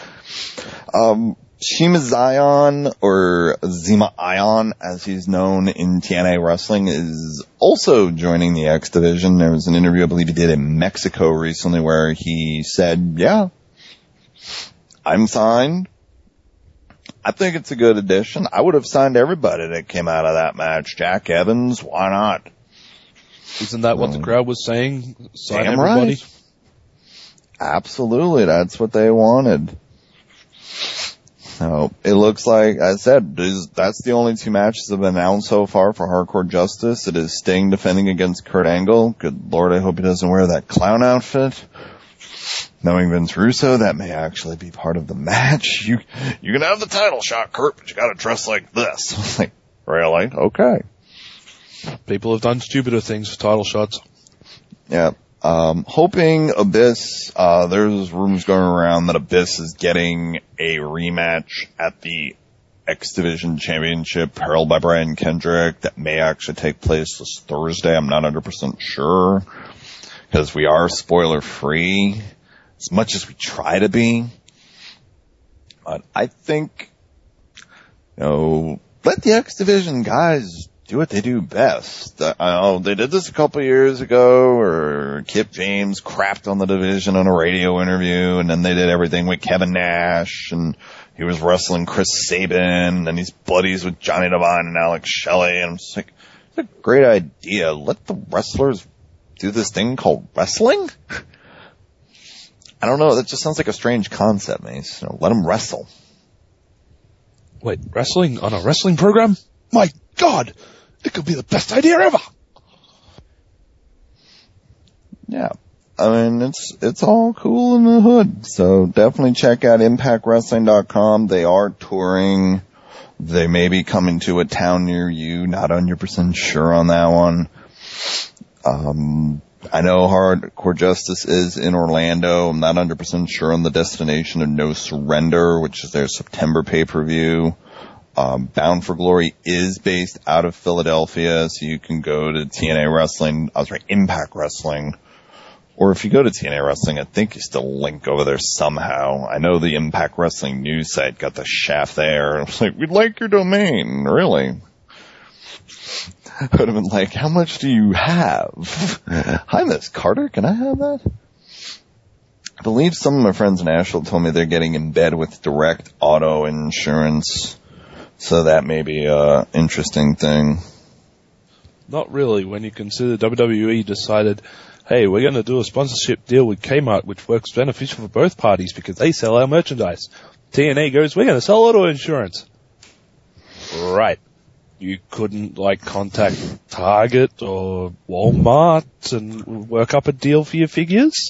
Shima Zion, or Zima Ion, as he's known in TNA wrestling, is also joining the X Division. There was an interview I believe he did in Mexico recently where he said, yeah, I'm signed. I think it's a good addition. I would have signed everybody that came out of that match. Jack Evans, why not?
Isn't that what the crowd was saying? Sign
Damn
everybody?
Right. Absolutely, that's what they wanted. So it looks like, as I said, that's the only 2 matches that have been announced so far for Hardcore Justice. It is Sting defending against Kurt Angle. Good Lord, I hope he doesn't wear that clown outfit. Knowing Vince Russo, that may actually be part of the match. You can have the title shot, Kurt, but you gotta dress like this. Like, really? Okay.
People have done stupider things for title shots.
Yeah. Hoping Abyss, there's rumors going around that Abyss is getting a rematch at the X Division Championship held by Brian Kendrick that may actually take place this Thursday. I'm not 100% sure because we are spoiler free as much as we try to be. But I think, let the X Division guys do what they do best. I know they did this a couple of years ago, or Kip James crapped on the division on a radio interview, and then they did everything with Kevin Nash, and he was wrestling Chris Sabin, and he's buddies with Johnny Devine and Alex Shelley, and I'm just like, it's a great idea. Let the wrestlers do this thing called wrestling? I don't know, that just sounds like a strange concept, Mace. Let them wrestle.
Wait, wrestling on a wrestling program? My God! It could be the best idea ever!
Yeah. I mean, it's all cool in the hood. So definitely check out ImpactWrestling.com. They are touring. They may be coming to a town near you. Not 100% sure on that one. I know Hardcore Justice is in Orlando. I'm not 100% sure on the destination of No Surrender, which is their September pay-per-view. Bound for Glory is based out of Philadelphia, so you can go to TNA Wrestling, Impact Wrestling. Or if you go to TNA Wrestling, I think you still link over there somehow. I know the Impact Wrestling news site got the shaft there. I was like, we'd like your domain, really. I would have been like, how much do you have? Hi, Miss Carter, can I have that? I believe some of my friends in Asheville told me they're getting in bed with direct auto insurance. So that may be an interesting thing.
Not really, when you consider WWE decided, hey, we're going to do a sponsorship deal with Kmart, which works beneficial for both parties because they sell our merchandise. TNA goes, we're going to sell auto insurance. Right. You couldn't, contact Target or Walmart and work up a deal for your figures?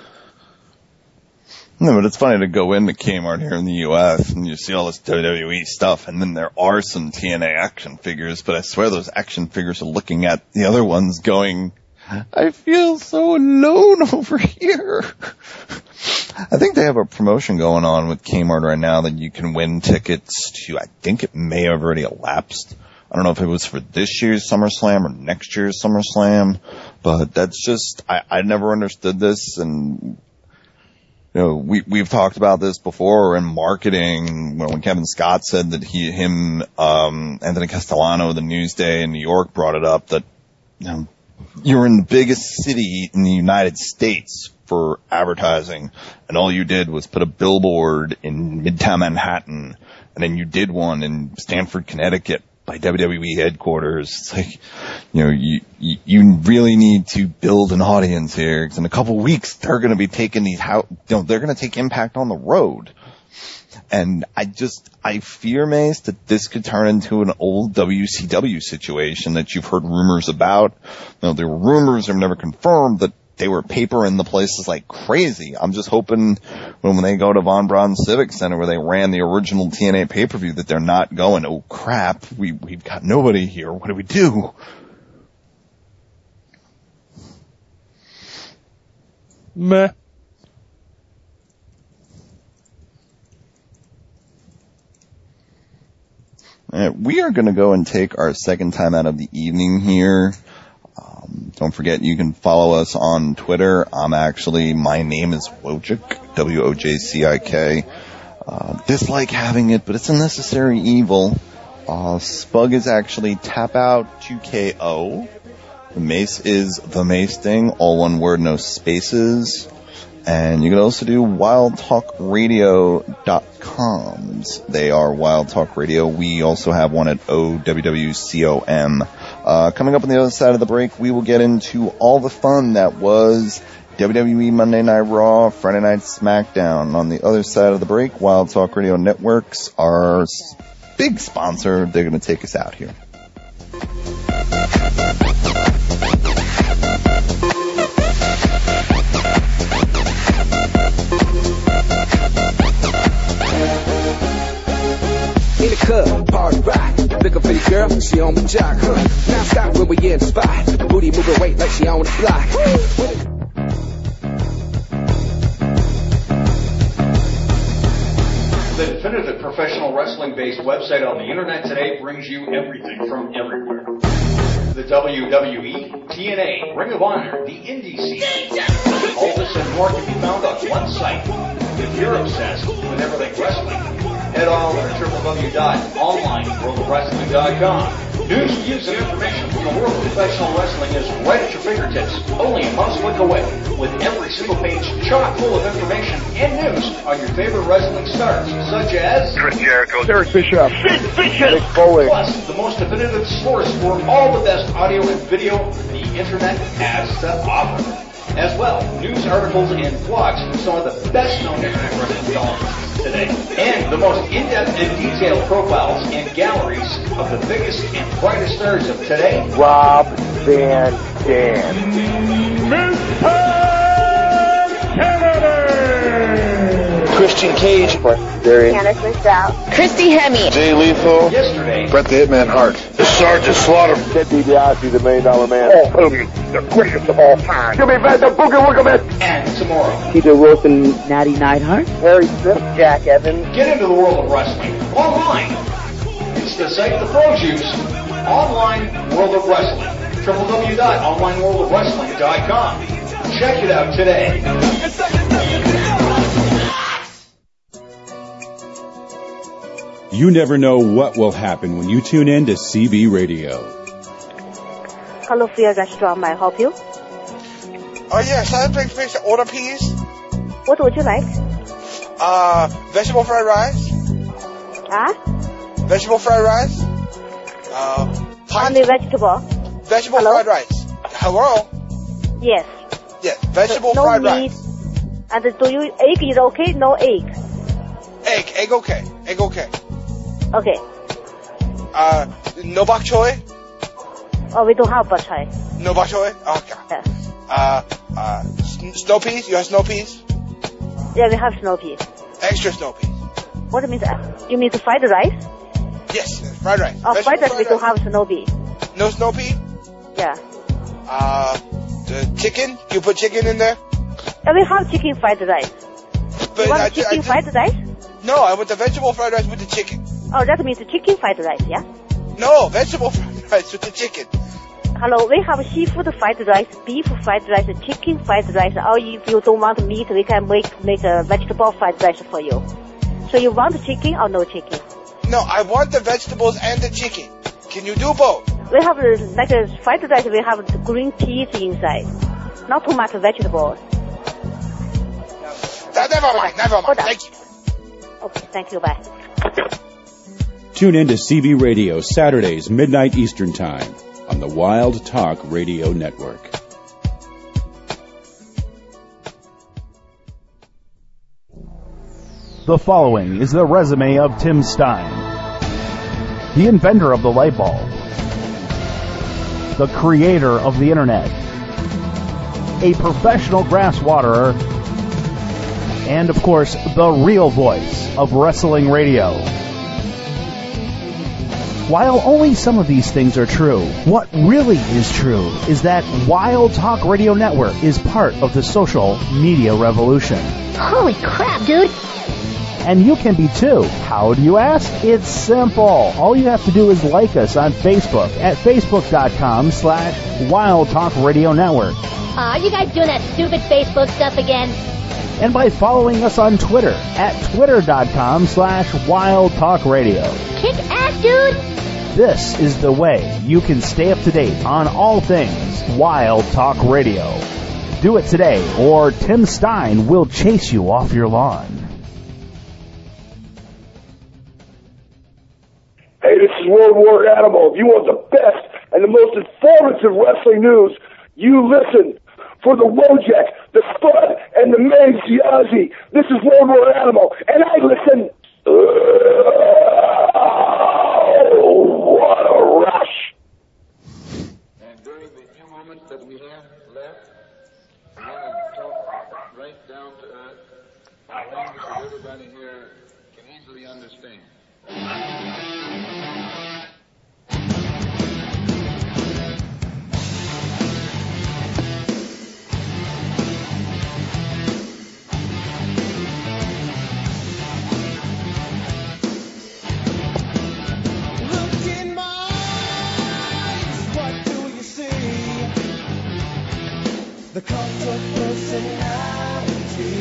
No, but it's funny to go into Kmart here in the U.S. and you see all this WWE stuff, and then there are some TNA action figures, but I swear those action figures are looking at the other ones going, I feel so alone over here. I think they have a promotion going on with Kmart right now that you can win tickets to, I think it may have already elapsed. I don't know if it was for this year's SummerSlam or next year's SummerSlam, but that's just, I never understood this, and we've talked about this before in marketing when Kevin Scott said that Anthony Castellano of the Newsday in New York brought it up that, you're in the biggest city in the United States for advertising, and all you did was put a billboard in Midtown Manhattan, and then you did one in Stamford, Connecticut by WWE headquarters. It's like, you really need to build an audience here, because in a couple weeks they're going to be taking they're going to take Impact on the road. And I fear, Mace, that this could turn into an old WCW situation that you've heard rumors about. There were rumors, they're never confirmed, that they were papering the places like crazy. I'm just hoping when they go to Von Braun Civic Center where they ran the original TNA pay-per-view that they're not going, oh crap, we've got nobody here, what do we do?
Meh.
We are going to go and take our second time out of the evening here. Don't forget, you can follow us on Twitter. My name is Wojcik, W-O-J-C-I-K. Dislike having it, but it's a necessary evil. Spug is actually Tap Out 2KO. The Mace is The Mace Thing, all one word, no spaces. And you can also do wildtalkradio.com. They are Wild Talk Radio. We also have one at OWWCOM. Coming up on the other side of the break, we will get into all the fun that was WWE Monday Night Raw, Friday Night SmackDown. On the other side of the break, Wild Talk Radio Networks, our big sponsor, they're going to take us out here.
In the club, party rock. Looking for your girl, she on the jock, huh? Now stop when we in the spot. Booty moving weight like she on the block.
The definitive professional wrestling-based website on the internet today brings you everything from everywhere. The WWE, TNA, Ring of Honor, the Indie scene. All this and more can be found on one site. If you're obsessed with everything wrestling, head on over to www.onlineworldofwrestling.com. News, views, and information from the world of professional wrestling is right at your fingertips, only a mouse click away, with every single page chock full of information and news on your favorite wrestling stars, such as
Chris Jericho,
Eric Bischoff, Sid Vicious, Mick Foley. Plus, the most definitive source for all the best audio and video the internet has to offer. As well, news articles and blogs from some of the best-known internet wrestling columnists today. And the most in-depth and detailed profiles and galleries of the biggest and brightest stars of today.
Rob Van Dam.
Christian Cage.
Candice Michelle.
Christy Hemme.
Jay Lethal.
Yesterday.
Bret the Hitman Hart. Sergeant Slaughter. Ted DiBiase, the $1 Million Man.
Oh, Hogan, the greatest of all time.
Give me back the Boogie Woogie.
And tomorrow.
Peter Wilson, Natty Neidhart.
Harry Smith. Jack Evans.
Get into the world of wrestling online. It's the site the pros use. Online World of Wrestling. www.onlineworldofwrestling.com. Check it out today.
You never know what will happen when you tune in to CB Radio.
Hello, Fear Restaurant. May I help you?
Oh, yes, I'd like to order, please.
What would you like?
Vegetable fried rice.
Huh?
Vegetable fried rice.
Only vegetable.
Vegetable fried rice. Hello?
Yes.
Yes, vegetable
no
fried
meat.
rice.
And do you, egg is okay? No egg.
Egg okay. Egg okay.
Okay.
No bok choy?
Oh, we don't have bok choy.
No bok choy? Okay.
Yeah.
Snow peas? You have snow peas?
Yeah, we have snow peas.
Extra snow peas.
What means? You mean the fried rice?
Yes, fried rice.
Oh, fried rice, we don't have snow pea.
No snow pea?
Yeah.
The chicken? You put chicken in there?
Yeah, we have chicken fried rice.
But
you want chicken fried rice?
No, I want the vegetable fried rice with the chicken.
Oh, that means chicken fried rice, yeah?
No, vegetable fried rice with the chicken.
Hello, we have seafood fried rice, beef fried rice, chicken fried rice. Or if you don't want meat, we can make a vegetable fried rice for you. So you want chicken or no chicken?
No, I want the vegetables and the chicken. Can you do both?
We have like a fried rice. We have the green peas inside, not too much vegetables.
Never mind. Thank you.
Okay, thank you. Bye.
Tune in to CB Radio Saturdays, midnight Eastern Time on the Wild Talk Radio Network.
The following is the resume of Tim Stein, the inventor of the light bulb, the creator of the internet, a professional grass waterer, and of course, the real voice of wrestling radio. While only some of these things are true, what really is true is that Wild Talk Radio Network is part of the social media revolution.
Holy crap, dude!
And you can be too. How do you ask? It's simple. All you have to do is like us on Facebook at facebook.com/Wild Talk Radio Network.
Are you guys doing that stupid Facebook stuff again?
And by following us on Twitter at twitter.com/Wild Talk Radio.
Kick ass, dude!
This is the way you can stay up to date on all things Wild Talk Radio. Do it today, or Tim Stein will chase you off your lawn.
Hey, this is World War Animal. If you want the best and the most informative wrestling news, you listen for the Wojak the Spud, and the Man's Yazzie. This is World War Animal, and I listen. Oh, what a rush!
And during the few moments that we have left, I want to talk right down to earth, language that everybody here can easily understand.
The cult of personality.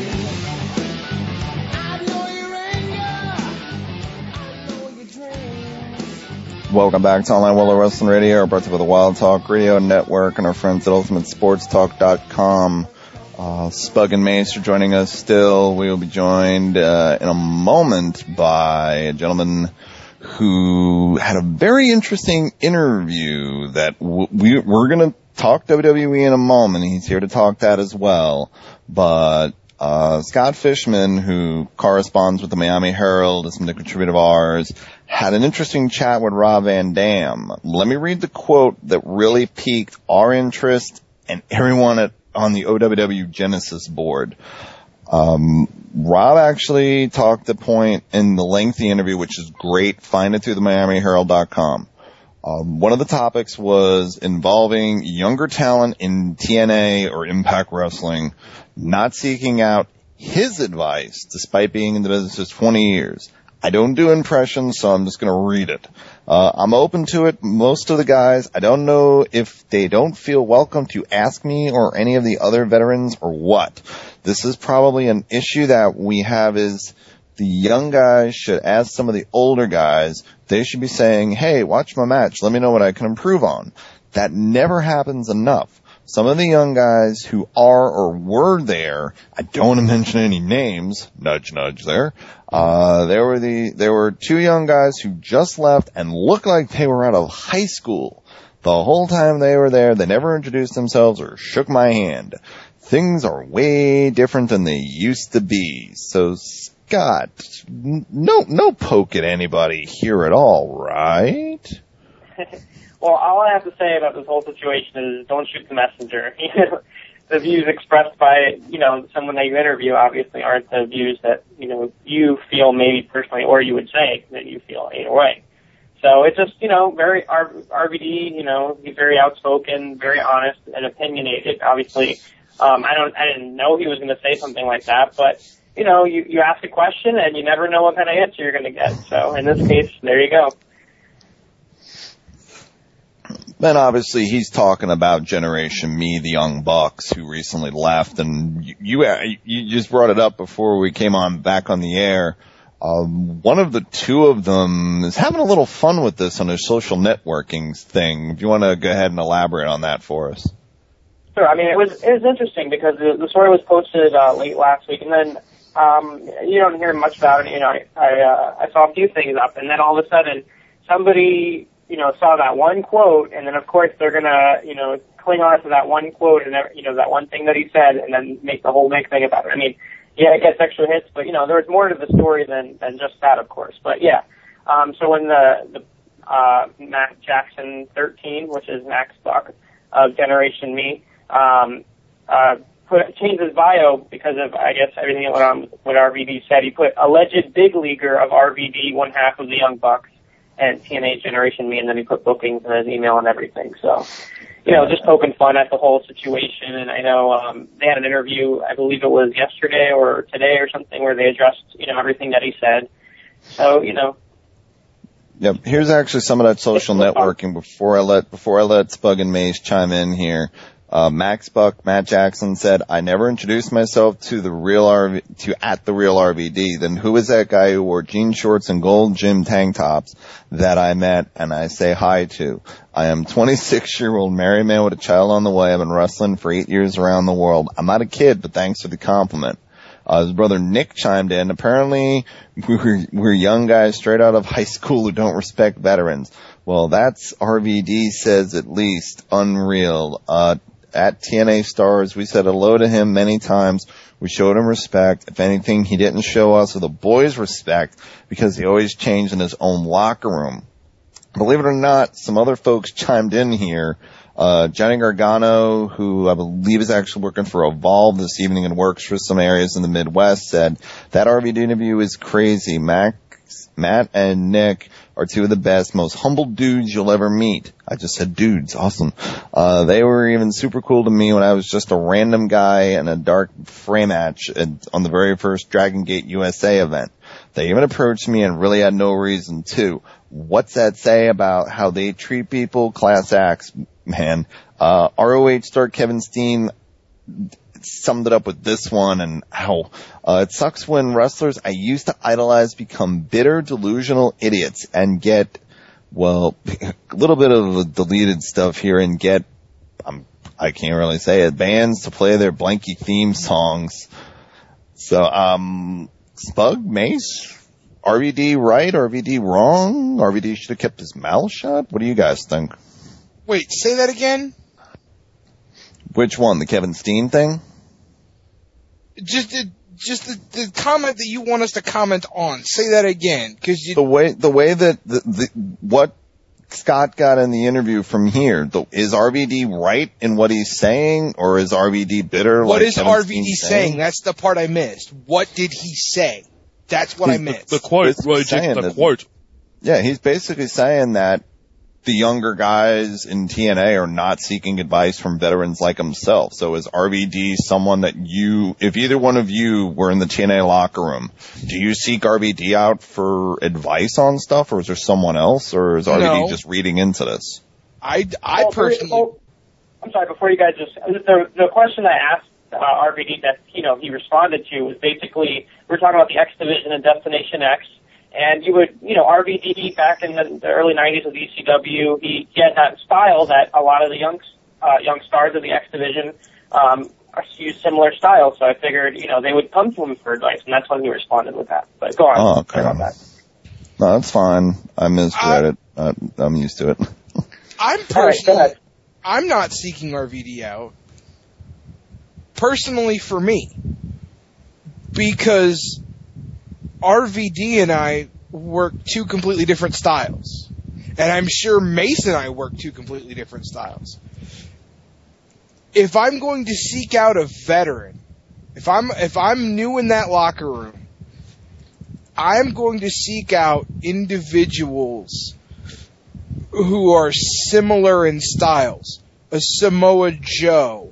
I know your anger. I know your dreams.
Welcome back to Online World of Wrestling Radio, brought to you by the Wild Talk Radio Network and our friends at UltimateSportsTalk.com. Spug and Mace are joining us still. We will be joined in a moment by a gentleman who had a very interesting interview that we're going to talk WWE in a moment. He's here to talk that as well. But Scott Fishman, who corresponds with the Miami Herald, is a contributor of ours, had an interesting chat with Rob Van Dam. Let me read the quote that really piqued our interest and everyone on the OWW Genesis board. Rob actually talked the point in the lengthy interview, which is great. Find it through the MiamiHerald.com. One of the topics was involving younger talent in TNA or Impact Wrestling, not seeking out his advice despite being in the business for 20 years. I don't do impressions, so I'm just going to read it. I'm open to it. Most of the guys, I don't know if they don't feel welcome to ask me or any of the other veterans or what. This is probably an issue that we have is the young guys should ask some of the older guys. They should be saying, hey, watch my match. Let me know what I can improve on. That never happens enough. Some of the young guys who are or were there, I don't want to mention any names, nudge, nudge there. There were two young guys who just left and looked like they were out of high school. The whole time they were there, they never introduced themselves or shook my hand. Things are way different than they used to be. So, Scott, no poke at anybody here at all, right?
Well, all I have to say about this whole situation is don't shoot the messenger. The views expressed by, someone that you interview obviously aren't the views that, you feel maybe personally, or you would say that you feel either way. So it's just, very RVD, he's very outspoken, very honest and opinionated. Obviously, I didn't know he was going to say something like that, but, you ask a question and you never know what kind of answer you're going to get. So in this case, there you go.
Then obviously he's talking about Generation Me, the Young Bucks, who recently left, and you just brought it up before we came back on the air. One of the two of them is having a little fun with this on their social networking thing. If you want to go ahead and elaborate on that for us.
Sure. I mean, it was interesting because the story was posted late last week, and then you don't hear much about it. I saw a few things up, and then all of a sudden somebody saw that one quote, and then of course they're gonna, cling on to that one quote and, that one thing that he said, and then make the whole big thing about it. I mean, yeah, it gets extra hits, but, there was more to the story than just that, of course. But yeah, so when the Matt Jackson 13, which is Max Buck of Generation Me, changed his bio because of, I guess, everything that went on with what RVD said. He put alleged big leaguer of RVD, one half of the Young Bucks, and TNA Generation Me, and then he put bookings in his email and everything. So, just poking fun at the whole situation. And I know they had an interview, I believe it was yesterday or today or something, where they addressed, everything that he said. So,
Yep. Here's actually some of that social networking before I let Spug and Mace chime in here. Max Buck, Matt Jackson said, I never introduced myself to the real at the real RVD. Then who is that guy who wore jean shorts and gold gym tank tops that I met and I say hi to? I am 26-year-old married man with a child on the way. I've been wrestling for 8 years around the world. I'm not a kid, but thanks for the compliment. His brother Nick chimed in. Apparently, we're young guys straight out of high school who don't respect veterans. Well, that's RVD says at least. Unreal. at TNA Stars. We said hello to him many times. We showed him respect. If anything, he didn't show us or the boys respect because he always changed in his own locker room. Believe it or not, some other folks chimed in here. Johnny Gargano, who I believe is actually working for Evolve this evening and works for some areas in the Midwest, said that RVD interview is crazy. Matt and Nick are two of the best, most humble dudes you'll ever meet. I just said dudes. Awesome. They were even super cool to me when I was just a random guy in a dark fray match on the very first Dragon Gate USA event. They even approached me and really had no reason to. What's that say about how they treat people? Class acts, man. ROH star Kevin Steen summed it up with this one, and how it sucks when wrestlers I used to idolize become bitter, delusional idiots and get, well, a little bit of deleted stuff here and get, I can't really say it, bands to play their blanky theme songs. So, Spug, Mace, RVD right, RVD wrong, RVD should have kept his mouth shut? What do you guys think?
Wait, say that again?
Which one, the Kevin Steen thing?
Just the comment that you want us to comment on. Say that again, because
the way that what Scott got in the interview from here, is RVD right in what he's saying, or is RVD bitter?
What
like
is
Kevin
RVD saying? That's the part I missed. What did he say? That's what I missed.
The quote, Roger, the quote.
Yeah, he's basically saying that the younger guys in TNA are not seeking advice from veterans like himself. So is RVD someone that if either one of you were in the TNA locker room, do you seek RVD out for advice on stuff, or is there someone else, or is RVD just reading into this?
I'm sorry, before you guys the question I asked RVD that, he responded to was basically, we're talking about the X Division and Destination X. And you would, RVD back in the early 90s with ECW, he had that style that a lot of the young stars of the X Division use similar styles. So I figured, they would come to him for advice, and that's when he responded with that. But go on.
Oh, okay.
Sorry about that.
No, that's fine. I misread it. I'm used to it.
I'm not seeking RVD out. Personally for me. Because RVD and I work two completely different styles. And I'm sure Mace and I work two completely different styles. If I'm going to seek out a veteran, if I'm new in that locker room, I'm going to seek out individuals who are similar in styles. A Samoa Joe,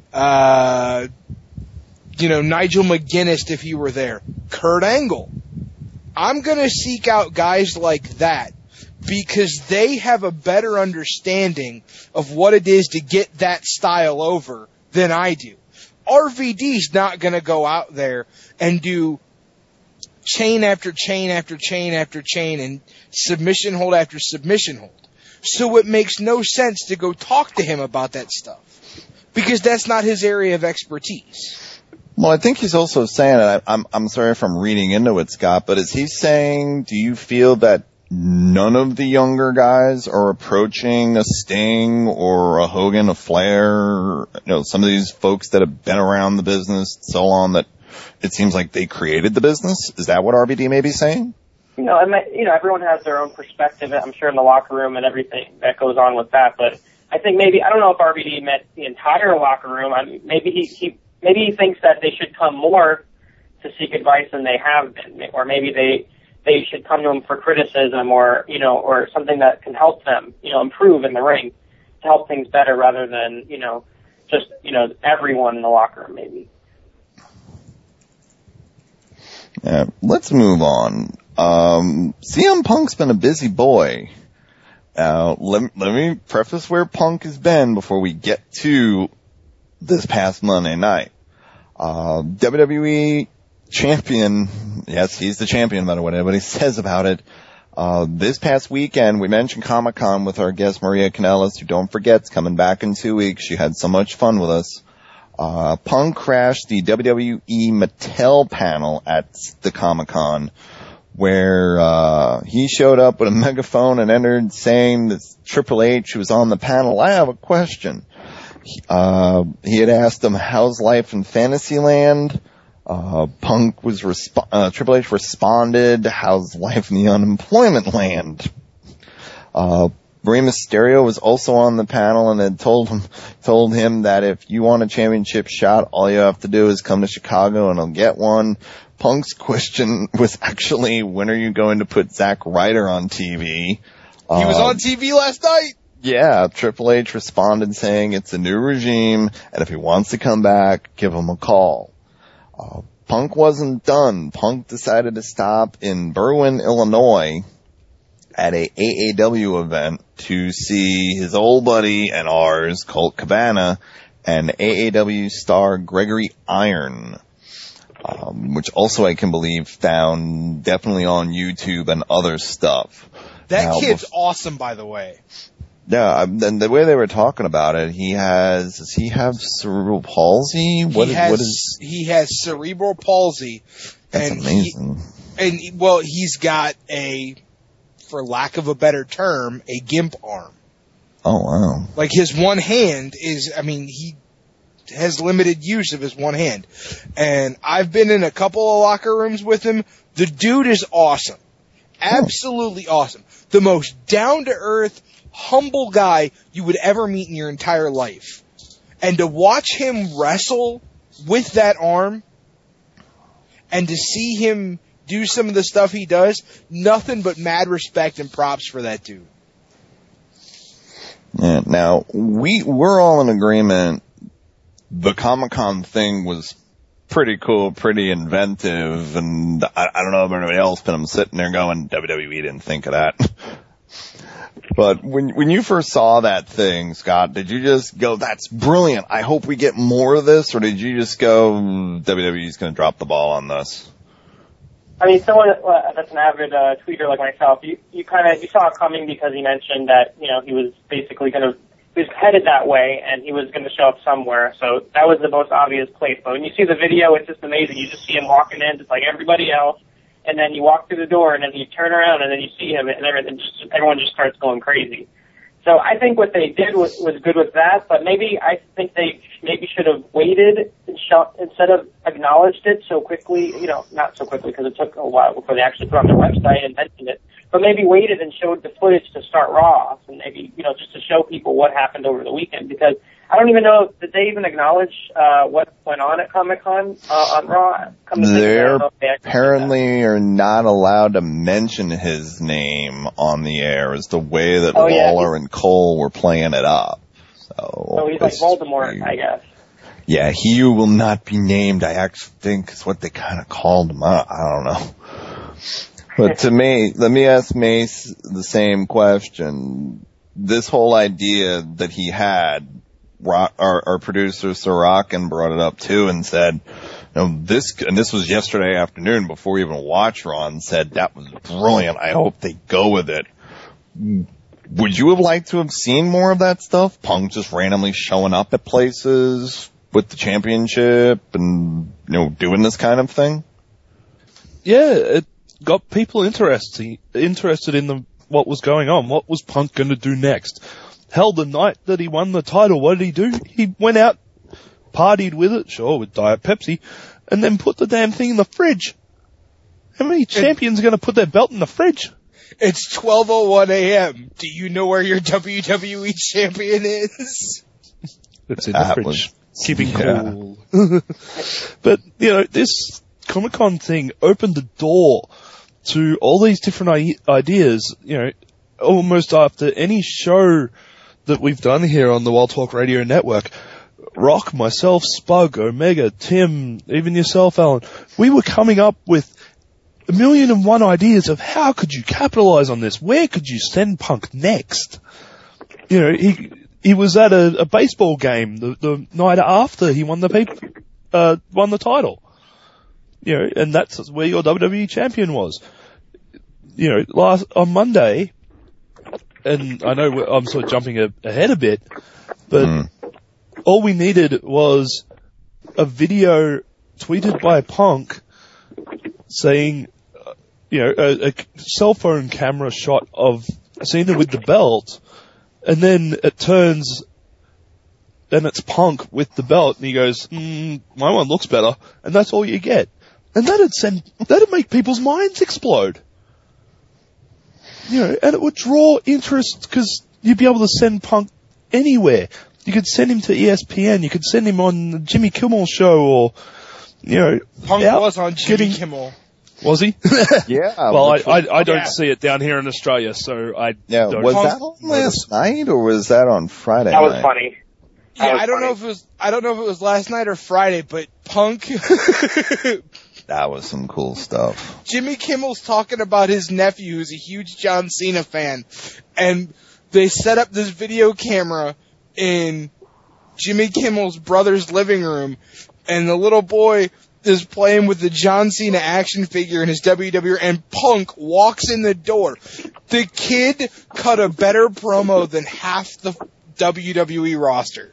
Nigel McGuinness if he were there, Kurt Angle. I'm going to seek out guys like that because they have a better understanding of what it is to get that style over than I do. RVD's not going to go out there and do chain after chain after chain after chain and submission hold after submission hold. So it makes no sense to go talk to him about that stuff because that's not his area of expertise.
Well, I think he's also saying, and I'm sorry if I'm reading into it, Scott, but is he saying, do you feel that none of the younger guys are approaching a Sting or a Hogan, a Flair, some of these folks that have been around the business so long that it seems like they created the business? Is that what RVD may be saying?
Everyone has their own perspective, I'm sure, in the locker room and everything that goes on with that, but I think I don't know if RVD meant the entire locker room. Maybe he thinks that they should come more to seek advice than they have been, or maybe they should come to him for criticism or something that can help them, improve in the ring to help things better rather than, just everyone in the locker room maybe.
Yeah, let's move on. CM Punk's been a busy boy. Let me preface where Punk has been before we get to this past Monday night. WWE champion, yes, he's the champion, no matter what anybody says about it. This past weekend, we mentioned Comic-Con with our guest Maria Kanellis, who, don't forget, is coming back in 2 weeks. She had so much fun with us. Punk crashed the WWE Mattel panel at the Comic-Con, where he showed up with a megaphone and entered saying that Triple H was on the panel. I have a question. He had asked him, how's life in Fantasyland? Punk was Triple H responded, how's life in the unemployment land? Rey Mysterio was also on the panel and had told him that if you want a championship shot, all you have to do is come to Chicago and he'll get one. Punk's question was actually, when are you going to put Zack Ryder on TV?
He was on TV last night.
Yeah, Triple H responded saying it's a new regime, and if he wants to come back, give him a call. Punk wasn't done. Punk decided to stop in Berwyn, Illinois, at a AAW event to see his old buddy and ours, Colt Cabana, and AAW star Gregory Iron, which also I can believe found definitely on YouTube and other stuff.
That kid's awesome, by the way.
Yeah, and the way they were talking about it, does he have cerebral palsy?
He has cerebral palsy.
That's amazing.
He's got for lack of a better term, a gimp arm.
Oh, wow.
Like his one hand he has limited use of his one hand. And I've been in a couple of locker rooms with him. The dude is awesome. Absolutely awesome. The most down-to-earth, humble guy you would ever meet in your entire life. And to watch him wrestle with that arm and to see him do some of the stuff he does, nothing but mad respect and props for that dude.
Yeah, now, we're all in agreement the Comic-Con thing was pretty cool, pretty inventive, and I don't know about anybody else, but I'm sitting there going, WWE didn't think of that. But when you first saw that thing, Scott, did you just go, that's brilliant, I hope we get more of this, or did you just go, WWE's going to drop the ball on this?
I mean, someone that's an avid tweeter like myself, you saw it coming because he mentioned that, he was basically he was headed that way and he was going to show up somewhere. So that was the most obvious place. But when you see the video, it's just amazing. You just see him walking in just like everybody else, and then you walk through the door and then you turn around and then you see him and everyone just starts going crazy. So I think what they did was good with that, but I think they should have waited instead of acknowledged it so quickly, not so quickly because it took a while before they actually put it on their website and mentioned it, but maybe waited and showed the footage to start Raw and maybe, just to show people what happened over the weekend, because I don't even know, did they even acknowledge what went on at Comic-Con on Raw?
They apparently are not allowed to mention his name on the air as the way that Lawler and Cole were playing it up.
So he's like Voldemort, I guess.
Yeah, he will not be named, I actually think is what they kind of called him. I don't know. But to me, let me ask Mace the same question. This whole idea that he had, our producer Sorokin brought it up too and said, this was yesterday afternoon before we even watched Raw, and said that was brilliant. I hope they go with it. Would you have liked to have seen more of that stuff? Punk just randomly showing up at places with the championship and, doing this kind of thing?
Yeah, it got people interested in what was going on. What was Punk going to do next? Hell, the night that he won the title, what did he do? He went out, partied with it, sure, with Diet Pepsi, and then put the damn thing in the fridge. How many champions are going to put their belt in the fridge?
It's 12:01 a.m. Do you know where your WWE champion is?
It's in the fridge. Keeping cool. But, this Comic-Con thing opened the door to all these different ideas, almost after any show that we've done here on the Wild Talk Radio Network. Rock, myself, Spug, Omega, Tim, even yourself, Alan, we were coming up with 1,000,001 ideas of how could you capitalize on this? Where could you send Punk next? He was at a baseball game the night after he won the title. And that's where your WWE champion was. On Monday, and I know I'm sort of jumping ahead a bit, but all we needed was a video tweeted by Punk saying, a cell phone camera shot of Cena with the belt, and then it turns and it's Punk with the belt, and he goes, my one looks better, and that's all you get. And that'd make people's minds explode. You know, and it would draw interest, because you'd be able to send Punk anywhere. You could send him to ESPN, you could send him on the Jimmy Kimmel show, or, you know.
Punk was on Jimmy Kimmel.
Was he?
Yeah.
Well, I don't see it down here in Australia, so I don't.
Was that on last night, or was that on Friday
That was
night?
funny.
Yeah, I don't know if it was last night or Friday, but Punk.
That was some cool stuff.
Jimmy Kimmel's talking about his nephew, who's a huge John Cena fan, and they set up this video camera in Jimmy Kimmel's brother's living room, and the little boy is playing with the John Cena action figure in his WWE, and Punk walks in the door. The kid cut a better promo than half the WWE roster.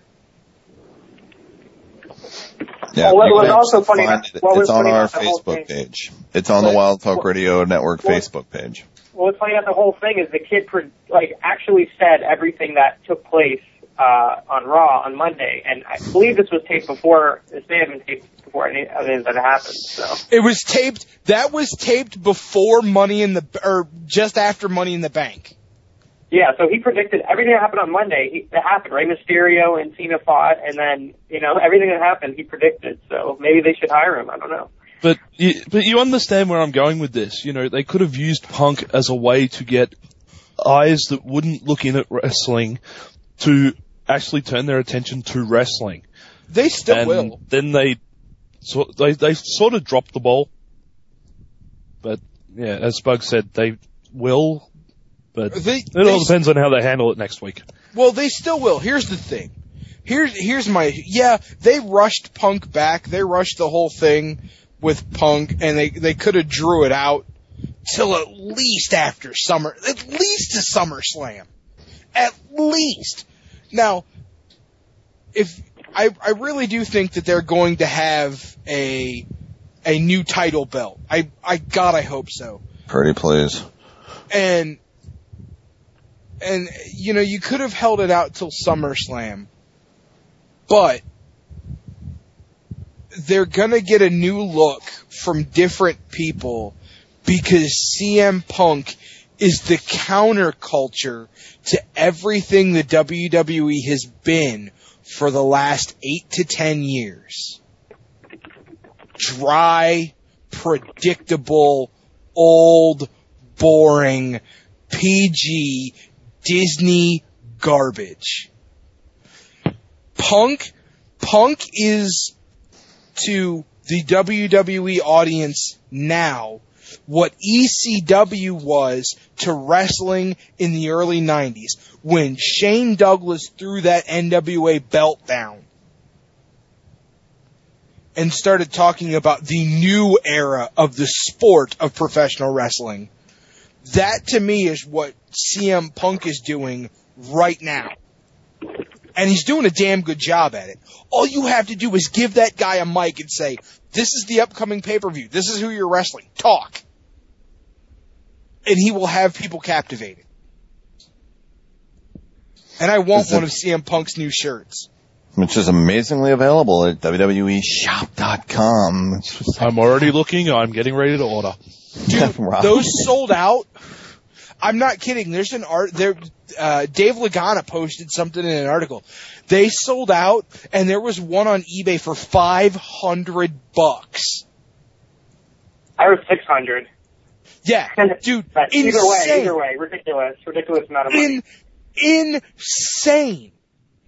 Yeah,
Well, what was
you can
also funny-
find it.
what was
It's on
funny
our
about the whole
Facebook
thing-
page. It's on the Wild Talk Radio Network Facebook page.
Well, what's funny about the whole thing is the kid actually said everything that took place on Raw on Monday, and I believe this was taped before. This may have been taped before any of that happened. So
It was taped. That was taped before or just after Money in the Bank.
yeah, so he predicted everything that happened on Monday. That happened. Rey Mysterio and Cena fought, and then everything that happened he predicted. So maybe they should hire him. I don't know.
But you understand where I'm going with this. You know, they could have used Punk as a way to get eyes that wouldn't look in at wrestling to actually turn their attention to wrestling.
They still will.
Then they sort of dropped the ball. But yeah, as Bug said, they will. But it all depends on how they handle it next week.
Well, they still will. Here's the thing. Here's my they rushed Punk back. They rushed the whole thing with Punk, and they could have drew it out till at least after at least to SummerSlam. At least. Now, if I really do think that they're going to have a new title belt. I hope so.
Pretty please.
And you could have held it out till SummerSlam, but they're gonna get a new look from different people because CM Punk is the counterculture to everything the WWE has been for the last 8 to 10 years. Dry, predictable, old, boring, PG, Disney garbage. Punk is to the WWE audience now what ECW was to wrestling in the early 90s when Shane Douglas threw that NWA belt down and started talking about the new era of the sport of professional wrestling. That to me is what CM Punk is doing right now. And he's doing a damn good job at it. All you have to do is give that guy a mic and say, this is the upcoming pay-per-view. This is who you're wrestling. Talk. And he will have people captivated. And I want one of CM Punk's new shirts.
Which is amazingly available at WWEshop.com.
I'm already looking. I'm getting ready to order.
Dude, those sold out. I'm not kidding. There's an Dave Lagana posted something in an article. They sold out, and there was one on eBay for $500.
I heard 600.
Yeah, dude,
but
insane.
Either way, ridiculous amount of money.
Insane.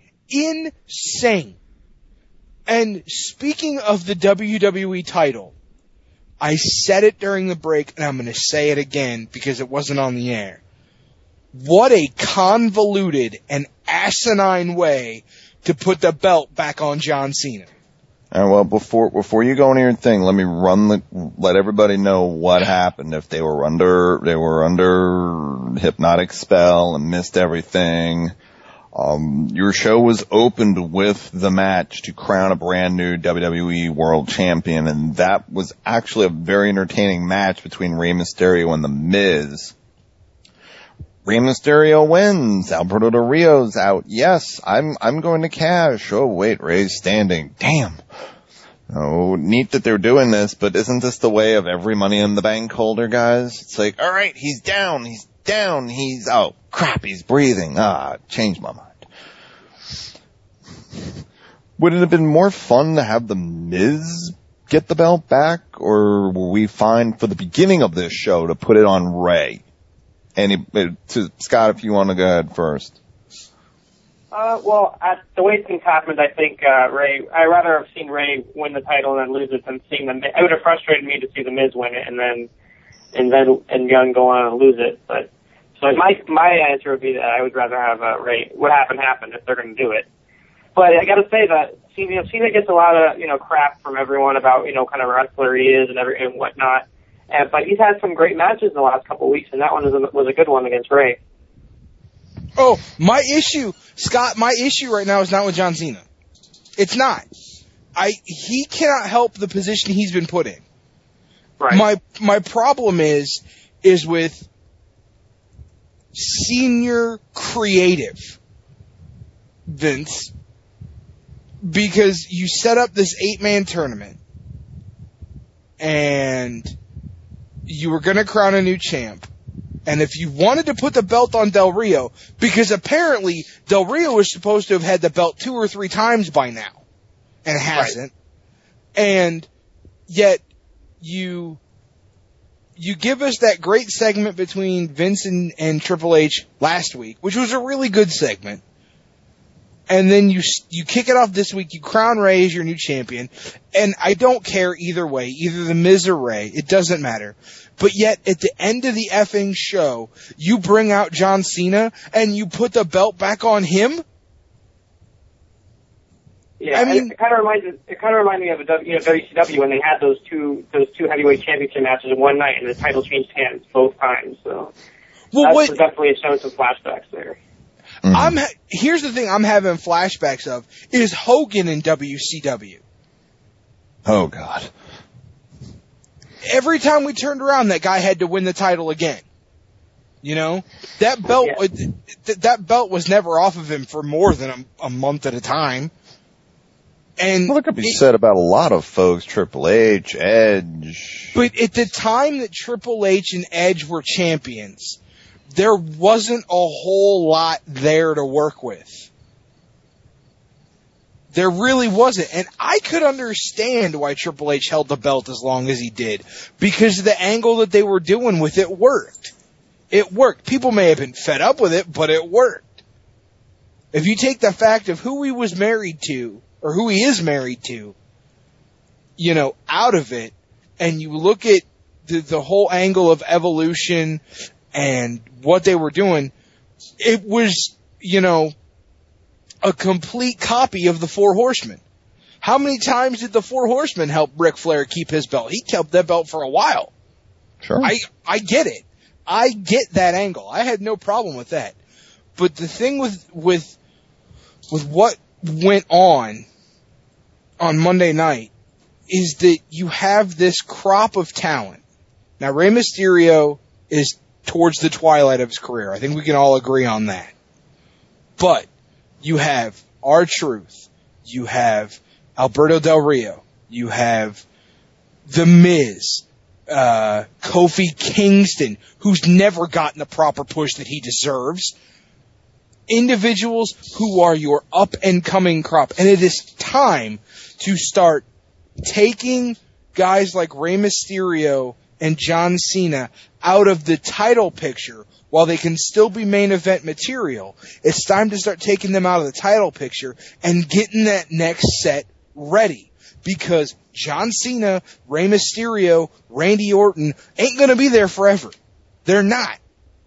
And speaking of the WWE title, I said it during the break, and I'm going to say it again because it wasn't on the air. What a convoluted and asinine way to put the belt back on John Cena.
All right, well, before you go into your thing, let me let everybody know what happened. If they were under hypnotic spell and missed everything. Your show was opened with the match to crown a brand new WWE World Champion, and that was actually a very entertaining match between Rey Mysterio and The Miz. Rey Mysterio wins. Alberto Del Rio's out. Yes, I'm going to cash. Oh, wait, Rey's standing. Damn. Oh, neat that they're doing this, but isn't this the way of every Money in the Bank holder, guys? It's like, all right, he's down, oh, crap, he's breathing. Changed my mind. Would it have been more fun to have The Miz get the belt back, or were we fine for the beginning of this show to put it on Rey? Scott, if you want to go ahead first.
The way things happened, I think Rey. I'd rather have seen Rey win the title and then lose it than seeing them. It would have frustrated me to see The Miz win it and Young go on and lose it. But so my answer would be that I would rather have Rey. What happened if they're going to do it. But I got to say that Cena gets a lot of crap from everyone about kind of wrestler he is and whatnot. But he's had some great matches in the last couple of weeks, and that one was a good one against Rey.
Oh, my issue right now is not with John Cena. It's not. He cannot help the position he's been put in. Right. My problem is with senior creative Vince, because you set up this 8-man tournament and you were going to crown a new champ. And if you wanted to put the belt on Del Rio, because apparently Del Rio was supposed to have had the belt 2 or 3 times by now, and hasn't, and yet you give us that great segment between Vince and Triple H last week, which was a really good segment, and then you kick it off this week, you crown Rey as your new champion, and I don't care either way, either The Miz or Rey, it doesn't matter. But yet, at the end of the effing show, you bring out John Cena and you put the belt back on him?
Yeah, I mean, it kind of reminds me of WCW when they had those two heavyweight championship matches in one night and the title changed hands both times. So that's definitely showing some flashbacks there.
Mm-hmm. Here's the thing I'm having flashbacks of is Hogan in WCW.
Oh God.
Every time we turned around, that guy had to win the title again. That belt, that belt was never off of him for more than a month at a time. And
that could be said about a lot of folks, Triple H, Edge.
But at the time that Triple H and Edge were champions, there wasn't a whole lot there to work with. There really wasn't. And I could understand why Triple H held the belt as long as he did. Because the angle that they were doing with it worked. It worked. People may have been fed up with it, but it worked. If you take the fact of who he was married to, or who he is married to, out of it, and you look at the whole angle of Evolution and what they were doing, it was, a complete copy of the Four Horsemen. How many times did the Four Horsemen help Ric Flair keep his belt? He kept that belt for a while.
Sure.
I get it. I get that angle. I had no problem with that. But the thing with what went on Monday night is that you have this crop of talent. Now, Rey Mysterio is towards the twilight of his career. I think we can all agree on that. But you have R-Truth. You have Alberto Del Rio. You have The Miz. Kofi Kingston, who's never gotten the proper push that he deserves. Individuals who are your up-and-coming crop. And it is time to start taking guys like Rey Mysterio and John Cena out of the title picture while they can still be main event material. It's time to start taking them out of the title picture and getting that next set ready. Because John Cena, Rey Mysterio, Randy Orton ain't going to be there forever. They're not.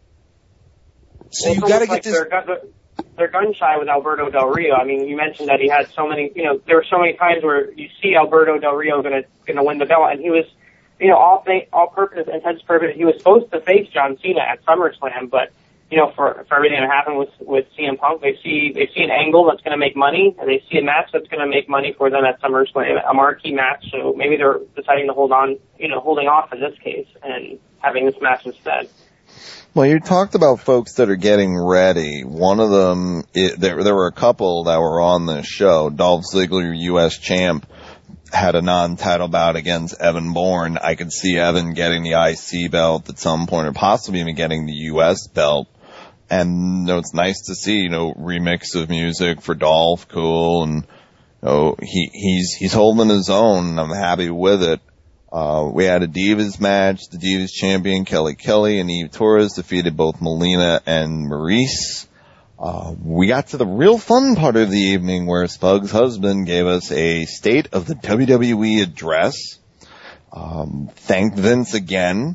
So you got to get this.
They're gun shy with Alberto Del Rio. I mean, you mentioned that he had so many. There were so many times where you see Alberto Del Rio going to win the belt, and he was, all purpose, intents purpose, he was supposed to face John Cena at SummerSlam, but for everything that happened with CM Punk, they see an angle that's going to make money, and they see a match that's going to make money for them at SummerSlam, a marquee match. So maybe they're deciding to holding off in this case and having this match instead.
Well, you talked about folks that are getting ready. One of them, there were a couple that were on this show. Dolph Ziggler, U.S. champ, had a non-title bout against Evan Bourne. I could see Evan getting the IC belt at some point, or possibly even getting the U.S. belt. And, it's nice to see, remix of music for Dolph, cool, and, he's holding his own. I'm happy with it. We had a Divas match. The Divas champion, Kelly Kelly, and Eve Torres defeated both Melina and Maurice. We got to the real fun part of the evening where Spug's husband gave us a State of the WWE address. Thanked Vince again.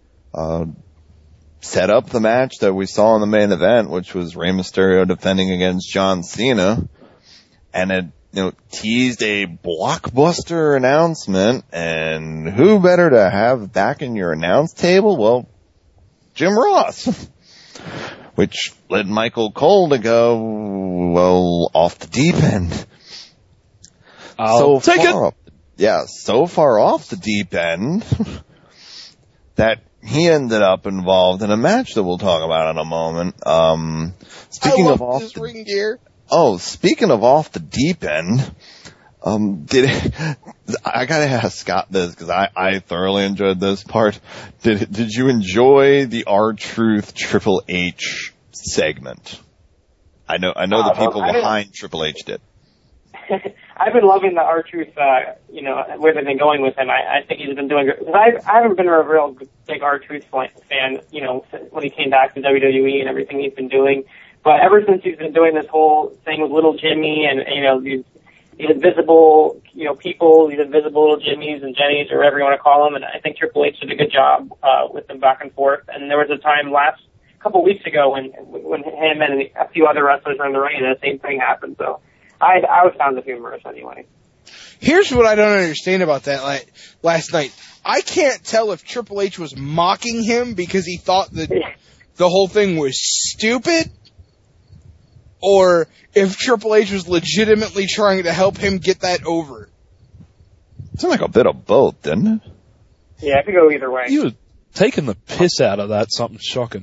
Set up the match that we saw in the main event, which was Rey Mysterio defending against John Cena. And it, teased a blockbuster announcement, and who better to have back in your announce table? Well, Jim Ross. Which led Michael Cole to go, off the deep end.
I'll take it.
So far off the deep end that he ended up involved in a match that we'll talk about in a moment. Speaking of off
his ring gear.
Oh, speaking of off the deep end, I gotta ask Scott this, because I thoroughly enjoyed this part. Did you enjoy the R-Truth Triple H segment? I know the people behind Triple H did.
I've been loving the R-Truth, where they've been going with him. I think he's been doing good. Because I haven't been a real big R-Truth fan, when he came back to WWE and everything he's been doing. But ever since he's been doing this whole thing with Little Jimmy and, these invisible, people, these invisible Little Jimmys and Jennies or whatever you want to call them, and I think Triple H did a good job with them back and forth. And there was a time couple weeks ago when him and a few other wrestlers were in the ring and the same thing happened. So I found it humorous anyway.
Here's what I don't understand about that last night. I can't tell if Triple H was mocking him because he thought that the whole thing was stupid, or if Triple H was legitimately trying to help him get that over.
It sounded like a bit of both, didn't it?
Yeah, it could go either way.
You were taking the piss out of that, something shocking.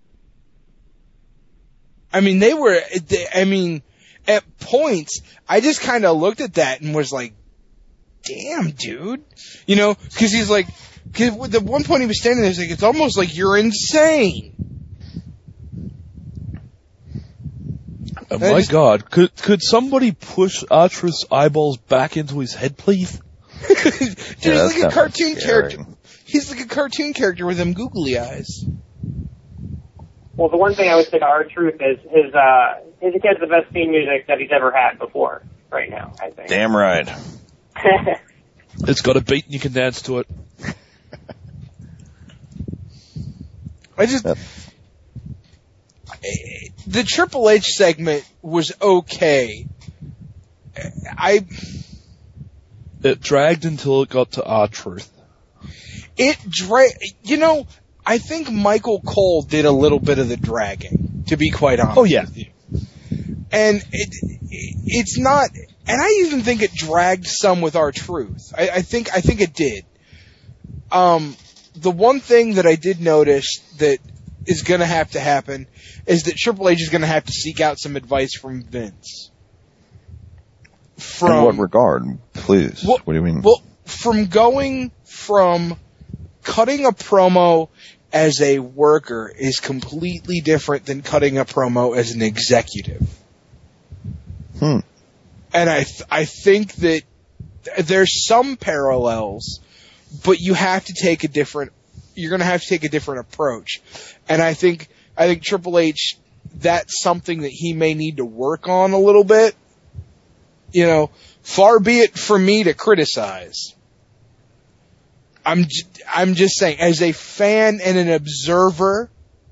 At points, I just kind of looked at that and was like, damn, dude. Because he's like, cause at one point he was standing there, he's like, it's almost like you're insane.
Oh my God! Could somebody push R-Truth's eyeballs back into his head, please?
Dude, he's like a cartoon character. He's like a cartoon character with them googly eyes.
Well, the one thing I would say to R-Truth is he has the best theme music that he's ever had before right now, I think.
Damn right.
It's got a beat and you can dance to it.
The Triple H segment was okay.
It dragged until it got to R-Truth.
I think Michael Cole did a little bit of the dragging, to be quite honest.
Oh, yeah.
With you. And it's not, and I even think it dragged some with R-Truth. I think it did. The one thing that I did notice that is going to have to happen is that Triple H is going to have to seek out some advice from Vince.
In what regard, please? What do you mean?
Well, from going from cutting a promo as a worker is completely different than cutting a promo as an executive. And I think that there's some parallels, but you're going to have to take a different approach. And I think Triple H, that's something that he may need to work on a little bit. Far be it from me to criticize. I'm just saying, as a fan and an observer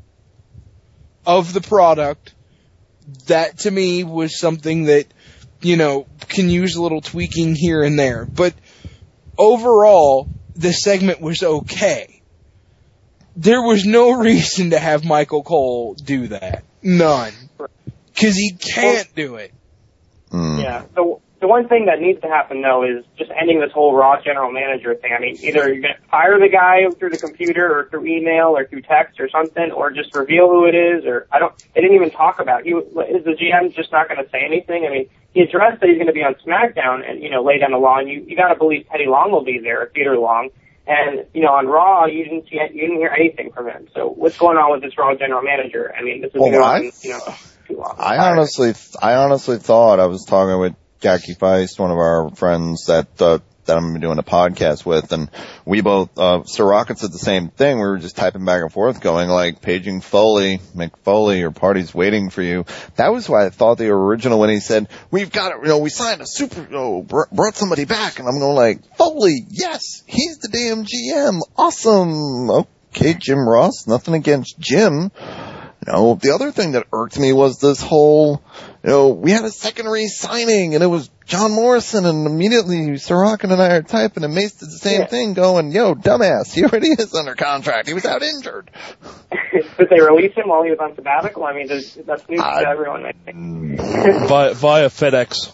of the product, that to me was something that, can use a little tweaking here and there. But overall, the segment was okay. There was no reason to have Michael Cole do that. None. Because he can't do it.
Yeah. The The one thing that needs to happen, though, is just ending this whole Raw general manager thing. I mean, either you're going to fire the guy through the computer or through email or through text or something, or just reveal who it is, or they didn't even talk about it. Is the GM just not going to say anything? I mean, he addressed that he's going to be on SmackDown and, lay down the law, and you got to believe Teddy Long will be there, or Theodore Long. And, on Raw, you didn't hear anything from him. So what's going on with this Raw general manager? I mean, this is going on, too long.
I honestly thought, I was talking with Jackie Feist, one of our friends that I'm doing a podcast with, and we both, Sir Rocket said the same thing. We were just typing back and forth going like, paging Foley, McFoley, your party's waiting for you. That was why I thought the original when he said, we've got it, we signed brought somebody back, and I'm going like, Foley, yes, he's the damn GM. Awesome. Okay, Jim Ross, nothing against Jim. The other thing that irked me was this whole, we had a secondary signing and it was John Morrison, and immediately Sorokin and I are typing and Mace did the same thing going, dumbass, he already is under contract. He was out injured.
Did they release him while he was on sabbatical? I mean, that's news to everyone, I think.
Via FedEx.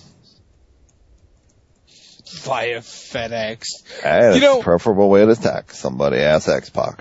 Via FedEx.
Hey, that's a preferable way to attack somebody. Ask X-Pac.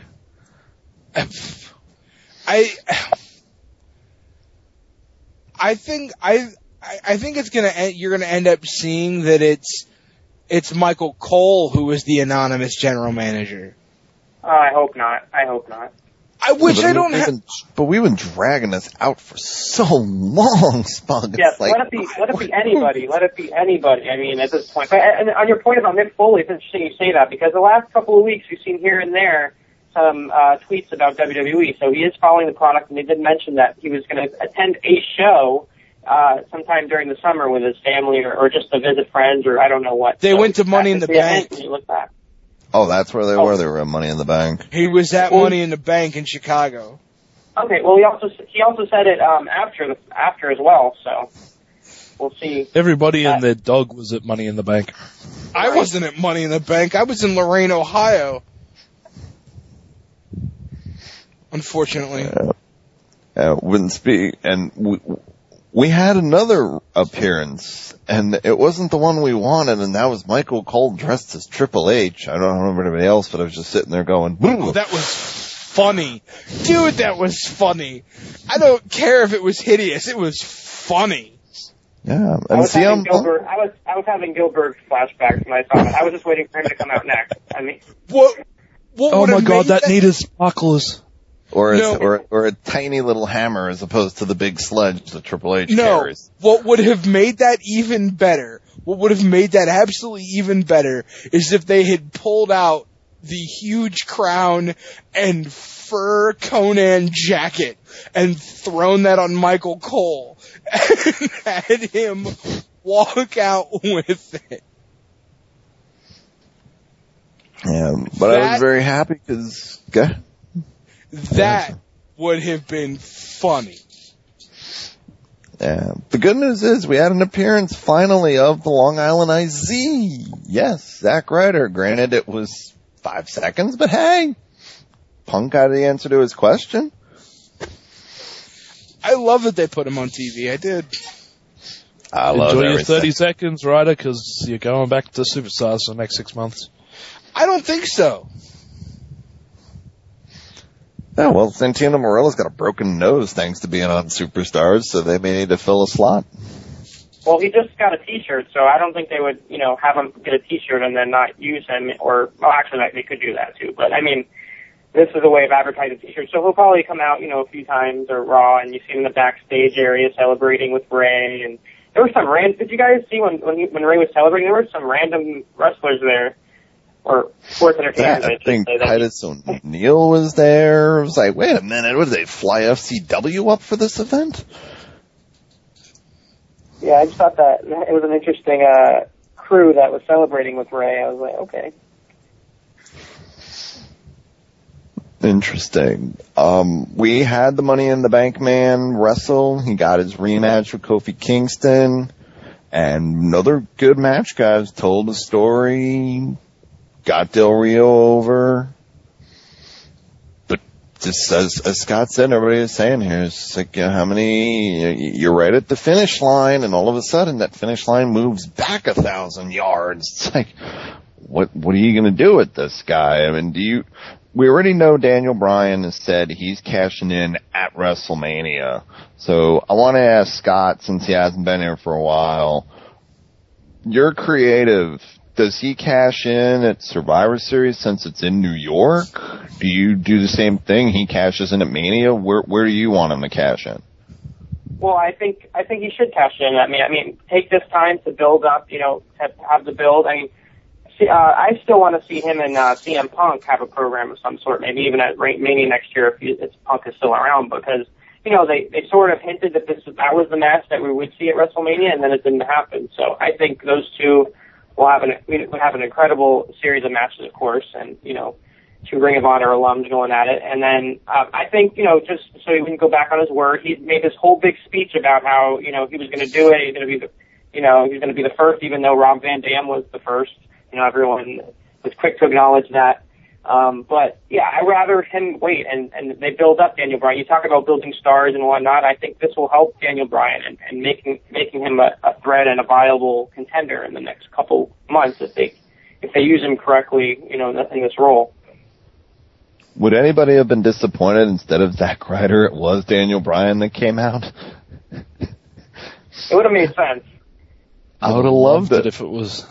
I think it's you're gonna end up seeing that it's Michael Cole who is the anonymous general manager.
I hope not.
I wish I don't have.
But we've been dragging this out for so long, Spug.
Yes, let it be anybody. Let it be anybody. I mean, at this point. And on your point about Mick Foley, it's interesting you say that, because the last couple of weeks we've seen here and there some tweets about WWE. So he is following the product, and they did mention that he was going to attend a show sometime during the summer with his family, or just to visit friends, or I don't know what.
They went to Money in the Bank.
When you look back.
Oh, that's where they were. They were at Money in the Bank.
He was at Money in the Bank in Chicago.
Okay. Well, he also said it after as well. So we'll see.
Everybody and their dog was at Money in the Bank.
I wasn't at Money in the Bank. I was in Lorain, Ohio. Unfortunately.
Wouldn't speak. And we had another appearance, and it wasn't the one we wanted, and that was Michael Cole dressed as Triple H. I don't remember anybody else, but I was just sitting there going, boo!
That was funny. Dude, that was funny. I don't care if it was hideous. It was funny.
Yeah.
And I was having Gilbert flashbacks when I saw it. I was just waiting for him to come out next. I mean,
what
oh my god, that needed sparklers.
Or a tiny little hammer as opposed to the big sledge that Triple H carries.
What would have made that even better, what would have made that absolutely even better, is if they had pulled out the huge crown and fur Conan jacket and thrown that on Michael Cole and had him walk out with it.
Yeah, but I was very happy because...
That would have been funny.
Yeah. The good news is we had an appearance finally of the Long Island IZ. Yes, Zack Ryder. Granted, it was 5 seconds, but hey, Punk got the answer to his question.
I love that they put him on TV. I did.
I love
Enjoy your 30 seconds, Ryder, because you're going back to Superstars for the next 6 months.
I don't think so.
Yeah, well, Santino Marella's got a broken nose thanks to being on Superstars, so they may need to fill a slot.
Well, he just got a T-shirt, so I don't think they would, have him get a T-shirt and then not use him, actually, they could do that too. But I mean, this is a way of advertising T-shirts, so he'll probably come out, a few times or Raw, and you see him in the backstage area celebrating with Ray. And there were some did you guys see when Ray was celebrating? There were some random wrestlers there. Or sports entertainment.
Yeah, I think Titus O'Neil was there. I was like, wait a minute, what did they fly FCW up for this event?
Yeah, I just thought that it was an interesting crew that was celebrating with Ray. I was like, okay.
Interesting. We had the Money in the Bank man wrestle. He got his rematch with Kofi Kingston. And another good match, guys. Told the story. Got Del Rio over. But just as Scott said, everybody is saying here, it's like, how many, you're right at the finish line, and all of a sudden that finish line moves back 1,000 yards. It's like, what are you going to do with this guy? I mean, we already know Daniel Bryan has said he's cashing in at WrestleMania. So I want to ask Scott, since he hasn't been here for a while, you're creative. Does he cash in at Survivor Series since it's in New York? Do you do the same thing? He cashes in at Mania? Where do you want him to cash in?
Well, I think he should cash in. I mean, take this time to build up, have the build. I mean, I still want to see him and CM Punk have a program of some sort, maybe even at Mania next year if Punk is still around, because, they sort of hinted that that was the match that we would see at WrestleMania, and then it didn't happen. So I think those two will have an incredible series of matches, of course, and, two Ring of Honor alums going at it. And then I think, just so he wouldn't go back on his word, he made this whole big speech about how, he was going to do it. He's going to be he's going to be the first, even though Rob Van Dam was the first. Everyone was quick to acknowledge that. But yeah, I'd rather him wait and they build up Daniel Bryan. You talk about building stars and whatnot. I think this will help Daniel Bryan and making him a threat and a viable contender in the next couple months if they use him correctly, in this role.
Would anybody have been disappointed instead of Zack Ryder? It was Daniel Bryan that came out.
It would have made sense.
I would have loved it
if it was.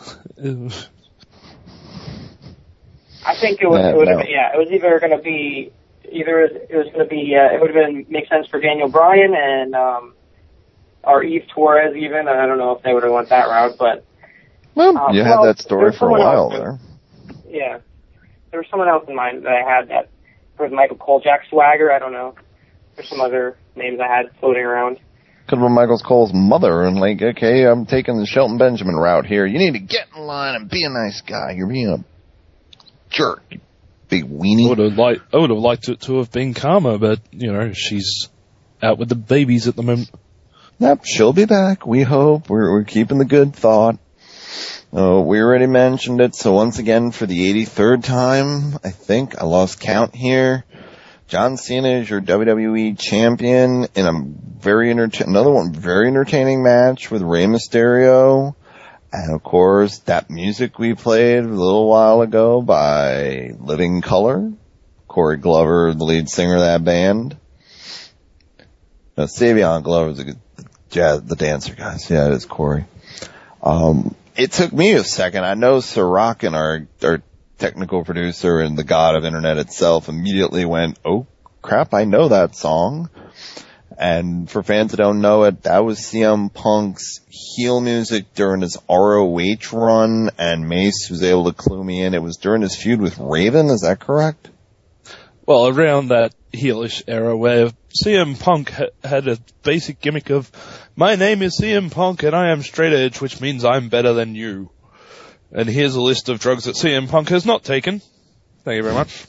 I think it would have been, it was either going to be, it would have make sense for Daniel Bryan and, or Eve Torres even. I don't know if they would have went that route, but.
You had that story for a while there.
Yeah. There was someone else in mind that I had that was Michael Cole, Jack Swagger, I don't know. There's some other names I had floating around.
Could have been Michael Cole's mother and like, okay, I'm taking the Shelton Benjamin route here. You need to get in line and be a nice guy. You're being a jerk, you big weenie.
I would have liked it to have been Karma, but, she's out with the babies at the moment.
Yep, she'll be back, we hope. We're keeping the good thought. We already mentioned it, so once again, for the 83rd time, I think, I lost count here, John Cena is your WWE champion in another one very entertaining match with Rey Mysterio. And of course, that music we played a little while ago by Living Colour, Corey Glover, the lead singer of that band. No, Savion Glover is the dancer, guys. Yeah, it is Corey. It took me a second. I know Sir Rockin, our technical producer and the god of internet itself, immediately went, oh crap, I know that song. And for fans that don't know it, that was CM Punk's heel music during his ROH run, and Mace was able to clue me in. It was during his feud with Raven, is that correct?
Well, around that heelish era where CM Punk had a basic gimmick of, my name is CM Punk and I am straight edge, which means I'm better than you. And here's a list of drugs that CM Punk has not taken. Thank you very much.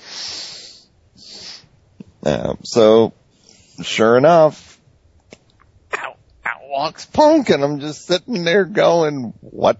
So, sure enough, out walks Punk, and I'm just sitting there going, what?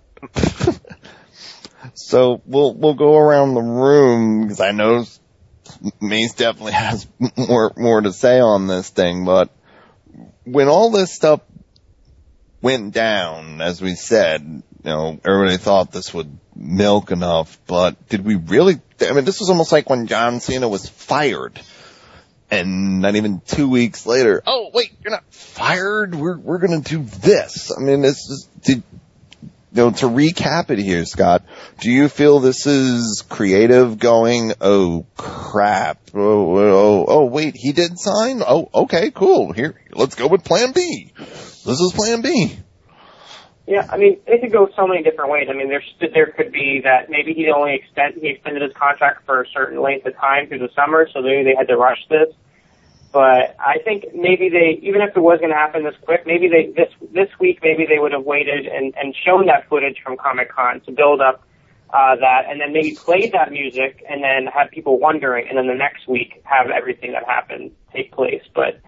So we'll go around the room, because I know Mace definitely has more to say on this thing, but when all this stuff went down, as we said, everybody thought this would milk enough, but did we really? I mean, this was almost like when John Cena was fired, and not even 2 weeks later, oh wait, you're not fired. We're gonna do this. I mean, this is to recap it here, Scott. Do you feel this is creative going? Oh crap! Oh wait, he did sign. Oh, okay, cool. Here, let's go with Plan B. This is Plan B.
Yeah, I mean, it could go so many different ways. I mean, there could be that maybe he extended his contract for a certain length of time through the summer, so maybe they had to rush this. But I think maybe even if it was going to happen this quick, maybe this week, maybe they would have waited and shown that footage from Comic-Con to build up that, and then maybe played that music and then have people wondering, and then the next week have everything that happened take place. But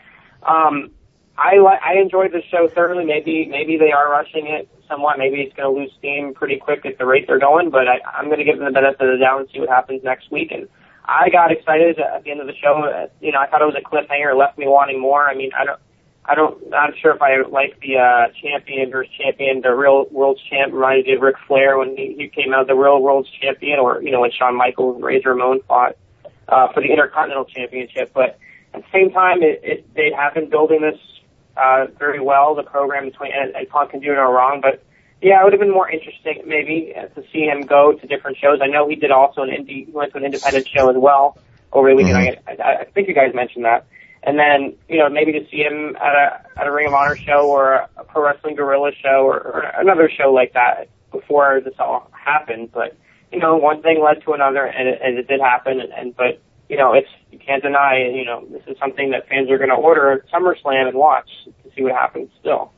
I enjoyed the show thoroughly. Maybe they are rushing it somewhat. Maybe it's going to lose steam pretty quick at the rate they're going. But I'm going to give them the benefit of the doubt and see what happens next week. And I got excited at the end of the show. I thought it was a cliffhanger. It left me wanting more. I mean, I'm not sure if I like the champion versus champion. The real world's champ reminded me of Ric Flair when he came out the real world's champion, or when Shawn Michaels and Razor Ramon fought for the Intercontinental Championship. But at the same time, they have been building this very well. The program between and Punk can do no wrong. But yeah, it would have been more interesting maybe to see him go to different shows. I know he did also he went to an independent show as well over the weekend. Mm-hmm. I think you guys mentioned that. And then, maybe to see him at a Ring of Honor show or a Pro Wrestling Guerrilla show or another show like that before this all happened. But, one thing led to another and it did happen. But, you can't deny, this is something that fans are going to order at SummerSlam and watch to see what happens still.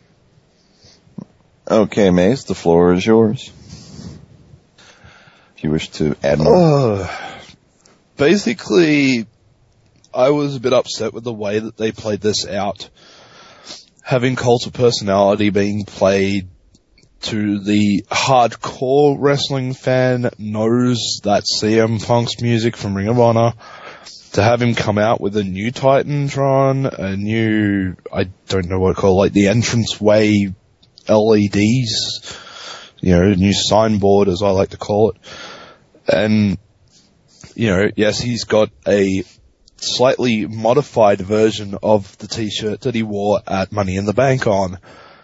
Okay, Mace, the floor is yours. If you wish to add more.
Basically, I was a bit upset with the way that they played this out. Having Cult of Personality being played to the hardcore wrestling fan knows that CM Punk's music from Ring of Honor. To have him come out with a new Titantron, a new, I don't know what to call it, like the entranceway LEDs, a new signboard as I like to call it. And, yes, he's got a slightly modified version of the t-shirt that he wore at Money in the Bank on.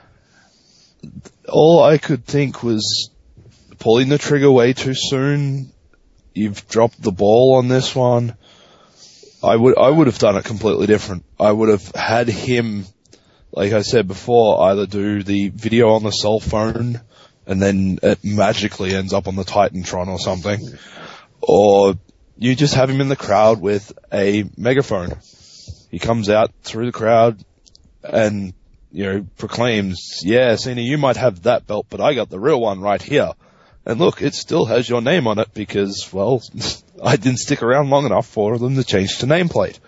All I could think was pulling the trigger way too soon. You've dropped the ball on this one. I would have done it completely different. I would have had him, like I said before, either do the video on the cell phone and then it magically ends up on the Titantron or something, or you just have him in the crowd with a megaphone. He comes out through the crowd and, proclaims, yeah, Cena, you might have that belt, but I got the real one right here. And look, it still has your name on it because, well, I didn't stick around long enough for them to change to nameplate.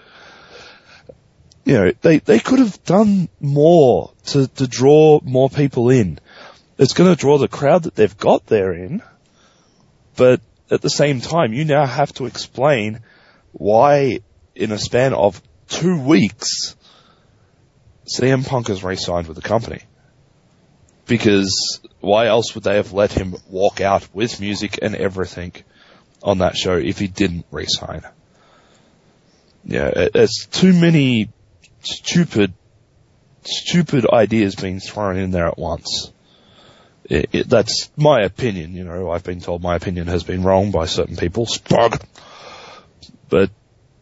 They could have done more to draw more people in. It's going to draw the crowd that they've got there in, but at the same time, you now have to explain why, in a span of 2 weeks, CM Punk has re-signed with the company. Because why else would they have let him walk out with music and everything on that show if he didn't re-sign? Yeah, it's too many stupid ideas being thrown in there at once. That's my opinion, I've been told my opinion has been wrong by certain people. Spog! But,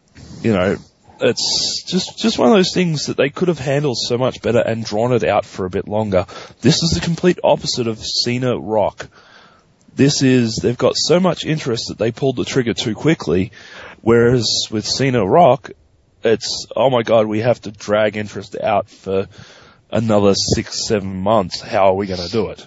it's just one of those things that they could have handled so much better and drawn it out for a bit longer. This is the complete opposite of Cena Rock. They've got so much interest that they pulled the trigger too quickly, whereas with Cena Rock, it's, oh my god, we have to drag interest out for another 6-7 months. How are we going to do it?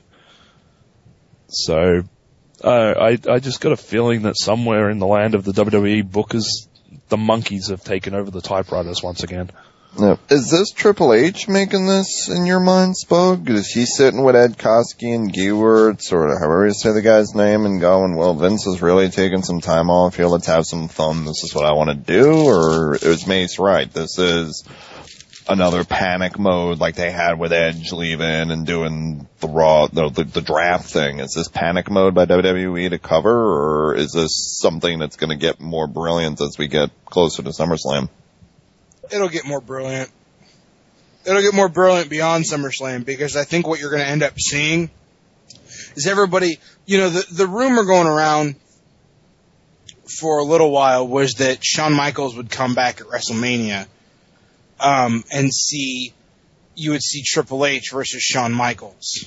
So, I just got a feeling that somewhere in the land of the WWE bookers, the monkeys have taken over the typewriters once again.
Now, is this Triple H making this in your mind, Spog? Is he sitting with Ed Koskey and Gewirtz, or however you say the guy's name, and going, well, Vince is really taking some time off here, let's have some fun, this is what I want to do? Or is Mace right? This is another panic mode like they had with Edge leaving and doing the draft thing. Is this panic mode by WWE to cover, or is this something that's going to get more brilliant as we get closer to SummerSlam?
It'll get more brilliant. It'll get more brilliant beyond SummerSlam, because I think what you're going to end up seeing is everybody, the rumor going around for a little while was that Shawn Michaels would come back at WrestleMania, and you would see Triple H versus Shawn Michaels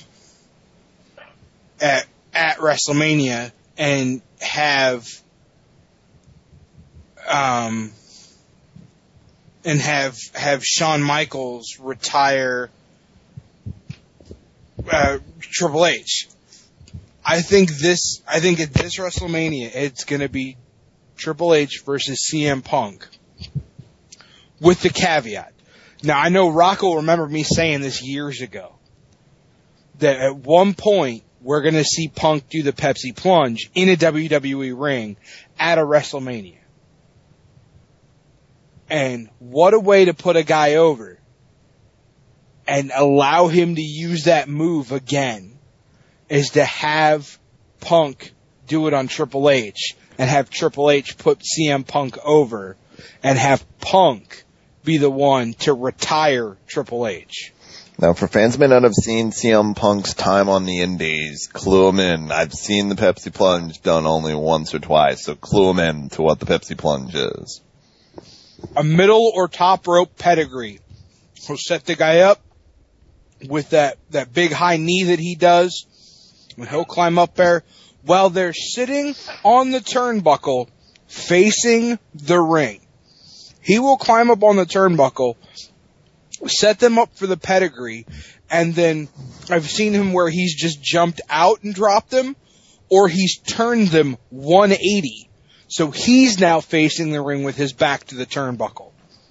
at WrestleMania, and have Shawn Michaels retire Triple H. I think at this WrestleMania, it's going to be Triple H versus CM Punk, with the caveat. Now, I know Rock will remember me saying this years ago, that at one point, we're going to see Punk do the Pepsi Plunge in a WWE ring at a WrestleMania. And what a way to put a guy over and allow him to use that move again is to have Punk do it on Triple H and have Triple H put CM Punk over and have Punk be the one to retire Triple H.
Now, for fans who may not have seen CM Punk's time on the Indies, clue them in. I've seen the Pepsi Plunge done only once or twice, so clue them in to what the Pepsi Plunge is.
A middle or top rope pedigree. He'll set the guy up with that big high knee that he does. And he'll climb up there while they're sitting on the turnbuckle facing the ring. He will climb up on the turnbuckle, set them up for the pedigree, and then I've seen him where he's just jumped out and dropped them, or he's turned them 180. So he's now facing the ring with his back to the turnbuckle.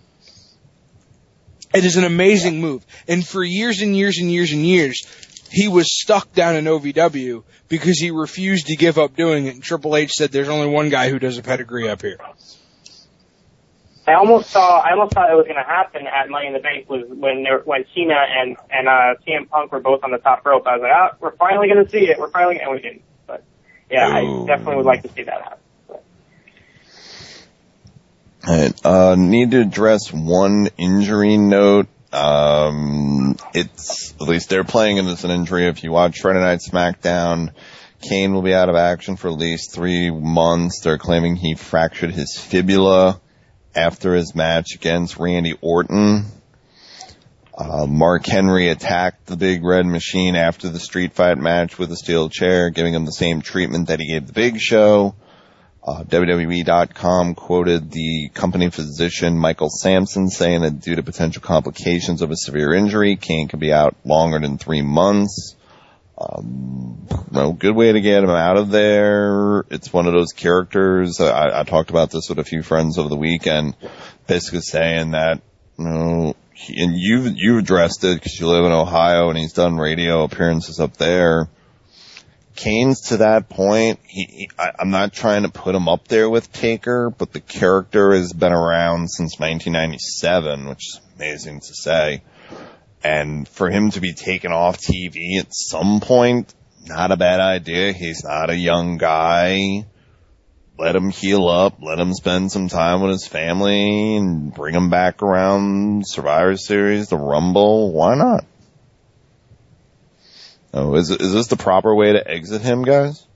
It is an amazing move. And for years and years and years and years, he was stuck down in OVW because he refused to give up doing it. And Triple H said, there's only one guy who does a pedigree up here.
I almost thought it was going to happen at Money in the Bank was when Cena and CM Punk were both on the top rope. I was like, we're finally going to see it. And we didn't. But yeah, I definitely would like to see that happen.
Alright, need to address one injury note. It's, at least they're playing it as an injury. If you watch Friday Night SmackDown, Kane will be out of action for at least 3 months. They're claiming he fractured his fibula after his match against Randy Orton. Mark Henry attacked the Big Red Machine after the street fight match with a steel chair, giving him the same treatment that he gave the Big Show. WWE.com quoted the company physician Michael Sampson saying that due to potential complications of a severe injury, Kane could be out longer than 3 months. Good way to get him out of there. It's one of those characters. I talked about this with a few friends over the weekend, basically saying that, and you've addressed it because you live in Ohio and he's done radio appearances up there. Kane's to that point, I'm not trying to put him up there with Taker, but the character has been around since 1997, which is amazing to say. And for him to be taken off TV at some point, not a bad idea. He's not a young guy. Let him heal up, let him spend some time with his family, and bring him back around Survivor Series, the Rumble. Why not? Oh, is this the proper way to exit him, guys?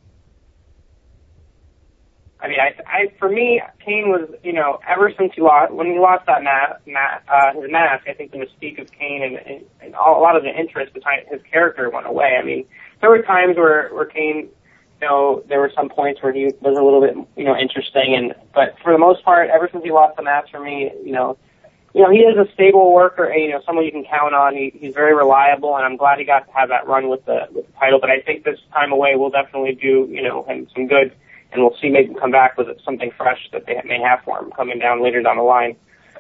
I mean, for me, Kane was, ever since when he lost that his mask, I think the mystique of Kane and a lot of the interest behind his character went away. I mean, there were times where Kane, there were some points where he was a little bit, interesting, but for the most part, ever since he lost the mask, for me, he is a stable worker, someone you can count on. He's very reliable, and I'm glad he got to have that run with the title. But I think this time away will definitely do, him some good, and we'll see maybe come back with something fresh that they may have for him coming down later down the line.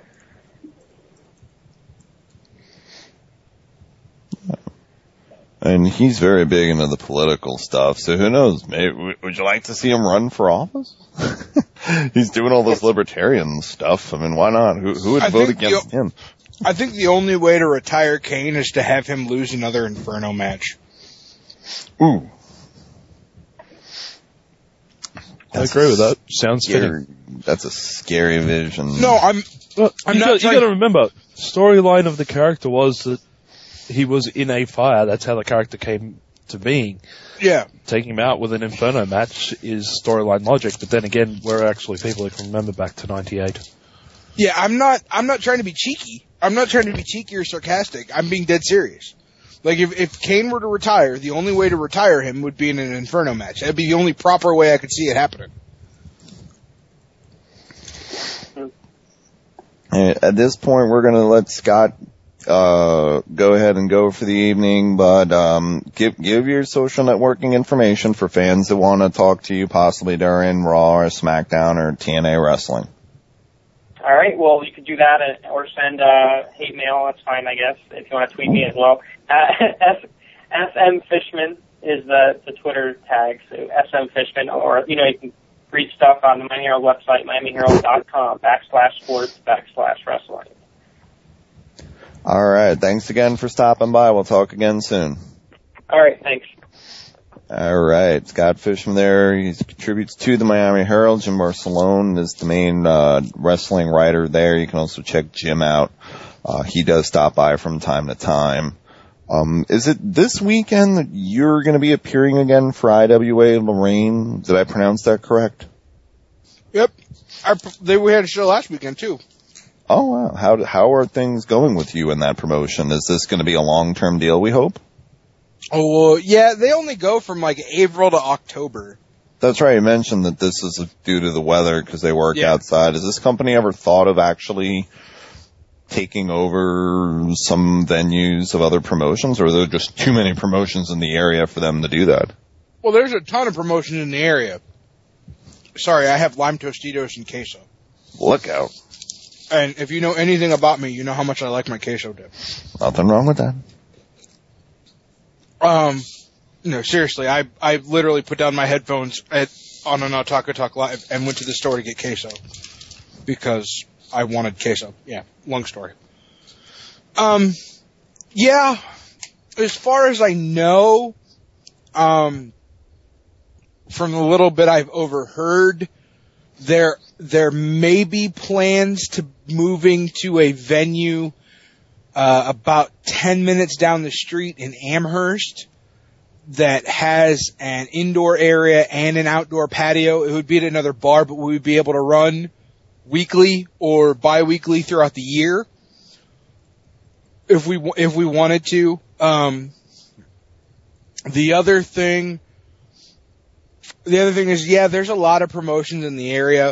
And he's very big into the political stuff, so who knows? Maybe, would you like to see him run for office? He's doing all this libertarian stuff. I mean, why not? Who would vote against him?
I think the only way to retire Kane is to have him lose another Inferno match.
Ooh.
I agree with that. Sounds scary.
That's a scary vision.
No, I'm not.
You got to remember, storyline of the character was that he was in a fire. That's how the character came to being.
Yeah.
Taking him out with an Inferno match is storyline logic, but then again, we're actually people who can remember back to 98.
Yeah, I'm not trying to be cheeky. I'm not trying to be cheeky or sarcastic. I'm being dead serious. Like, if Kane were to retire, the only way to retire him would be in an Inferno match. That'd be the only proper way I could see it happening.
At this point, we're going to let Scott go ahead and go for the evening, but give your social networking information for fans that want to talk to you possibly during Raw or SmackDown or TNA Wrestling.
All right, well, you could do that or send hate mail. That's fine, I guess, if you want to tweet me as well. SM Fishman is the Twitter tag, so SM Fishman, or, you can read stuff on the Miami Herald website, miamiherald.com/sports/wrestling.
All right. Thanks again for stopping by. We'll talk again soon.
All right. Thanks.
All right. Scott Fishman there. He contributes to the Miami Herald. Jim Barcelone is the main wrestling writer there. You can also check Jim out. He does stop by from time to time. Is it this weekend that you're going to be appearing again for IWA Lorraine? Did I pronounce that correct?
Yep. We had a show last weekend, too.
Oh, wow. How are things going with you in that promotion? Is this going to be a long-term deal, we hope?
Oh, yeah, they only go from like April to October.
That's right. You mentioned that this is due to the weather because they work outside. Has this company ever thought of actually taking over some venues of other promotions, or are there just too many promotions in the area for them to do that?
Well, there's a ton of promotion in the area. Sorry, I have lime Tostitos and queso.
Look out.
And if you know anything about me, you know how much I like my queso dip.
Nothing wrong with that.
No, seriously, I literally put down my headphones on an Otaku Talk Live and went to the store to get queso because I wanted queso. Yeah, long story. Yeah, as far as I know, from the little bit I've overheard, there may be plans to moving to a venue about 10 minutes down the street in Amherst that has an indoor area and an outdoor patio. It would be at another bar, but we would be able to run weekly or bi-weekly throughout the year if we wanted to. The other thing is, yeah, there's a lot of promotions in the area,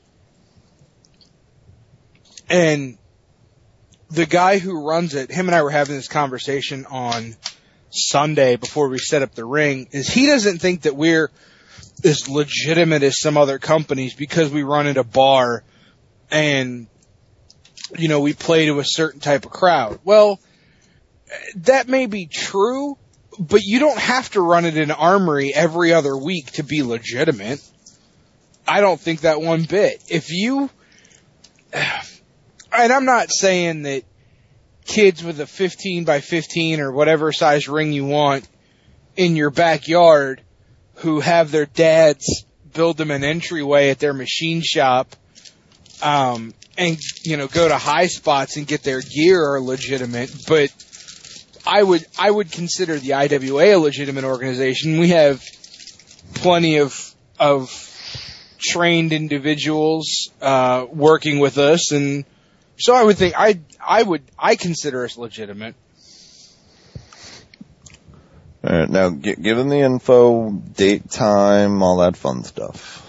and the guy who runs it, him and I were having this conversation on Sunday before we set up the ring, is he doesn't think that we're as legitimate as some other companies because we run at a bar and, you know, we play to a certain type of crowd. Well, that may be true, but you don't have to run it in Armory every other week to be legitimate. I don't think that one bit. And I'm not saying that kids with a 15 by 15 or whatever size ring you want in your backyard who have their dads build them an entryway at their machine shop, and, you know, go to High Spots and get their gear are legitimate, but I would consider the IWA a legitimate organization. We have plenty of trained individuals working with us, and so I would think I consider us legitimate.
All right, now given the info, date, time, all that fun stuff.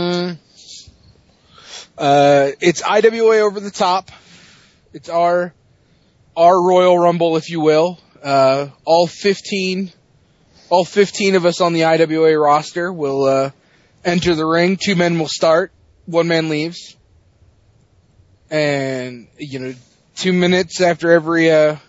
It's IWA Over the Top. It's our Royal Rumble, if you will. All 15 of us on the IWA roster will enter the ring. 2 men will start, 1 man leaves. And, you know, 2 minutes after the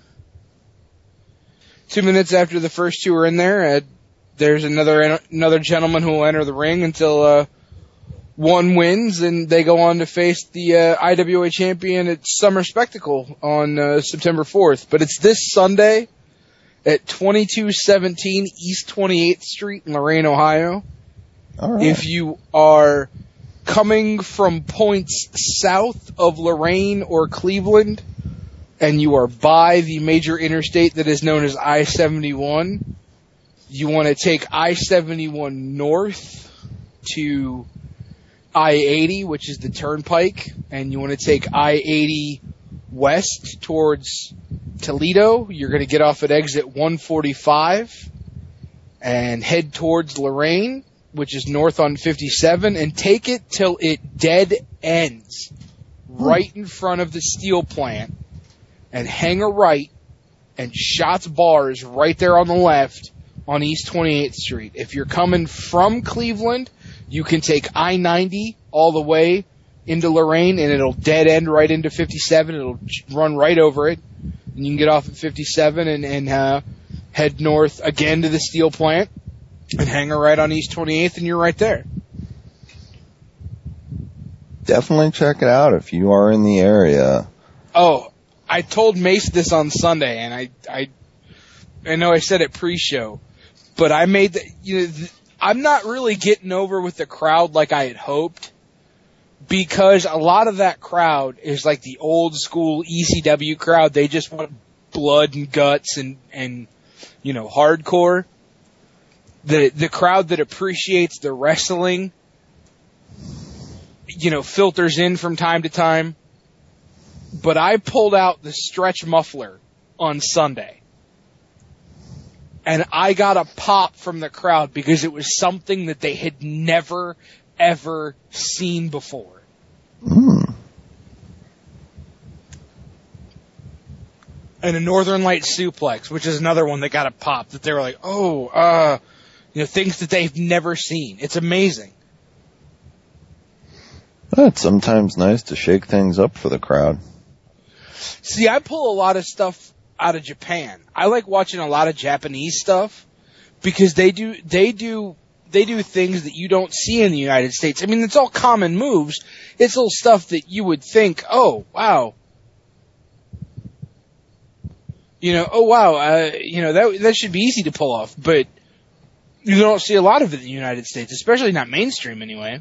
first 2 are in there, there's another gentleman who will enter the ring until one wins, and they go on to face the IWA champion at Summer Spectacle on September 4th. But it's this Sunday at 2217 East 28th Street in Lorain, Ohio.
All right.
If you are coming from points south of Lorain or Cleveland, and you are by the major interstate that is known as I-71, you want to take I-71 north to I-80, which is the turnpike, and you want to take I-80 west towards Toledo. You're going to get off at exit 145 and head towards Lorain, which is north on 57, and take it till it dead ends right in front of the steel plant, and hang a right, and Shots Bar is right there on the left on East 28th Street. If you're coming from Cleveland, you can take I-90 all the way into Lorain, and it'll dead end right into 57. It'll run right over it, and you can get off at 57 and head north again to the steel plant and hang a right on East 28th, and you're right there.
definitely check it out if you are in the area.
Oh, I told Mace this on Sunday, and I know I said it pre-show, but I made I'm not really getting over with the crowd like I had hoped, because a lot of that crowd is like the old school ECW crowd. They just want blood and guts and hardcore. The crowd that appreciates the wrestling, filters in from time to time. But I pulled out the stretch muffler on Sunday, and I got a pop from the crowd because it was something that they had never, ever seen before. And a Northern Lights suplex, which is another one that got a pop, that they were like, things that they've never seen. It's amazing.
It's sometimes nice to shake things up for the crowd.
See, I pull a lot of stuff out of Japan. I like watching a lot of Japanese stuff because they do things that you don't see in the United States. I mean, it's all common moves. It's little stuff that you would think, oh, wow. That should be easy to pull off, but you don't see a lot of it in the United States, especially not mainstream anyway.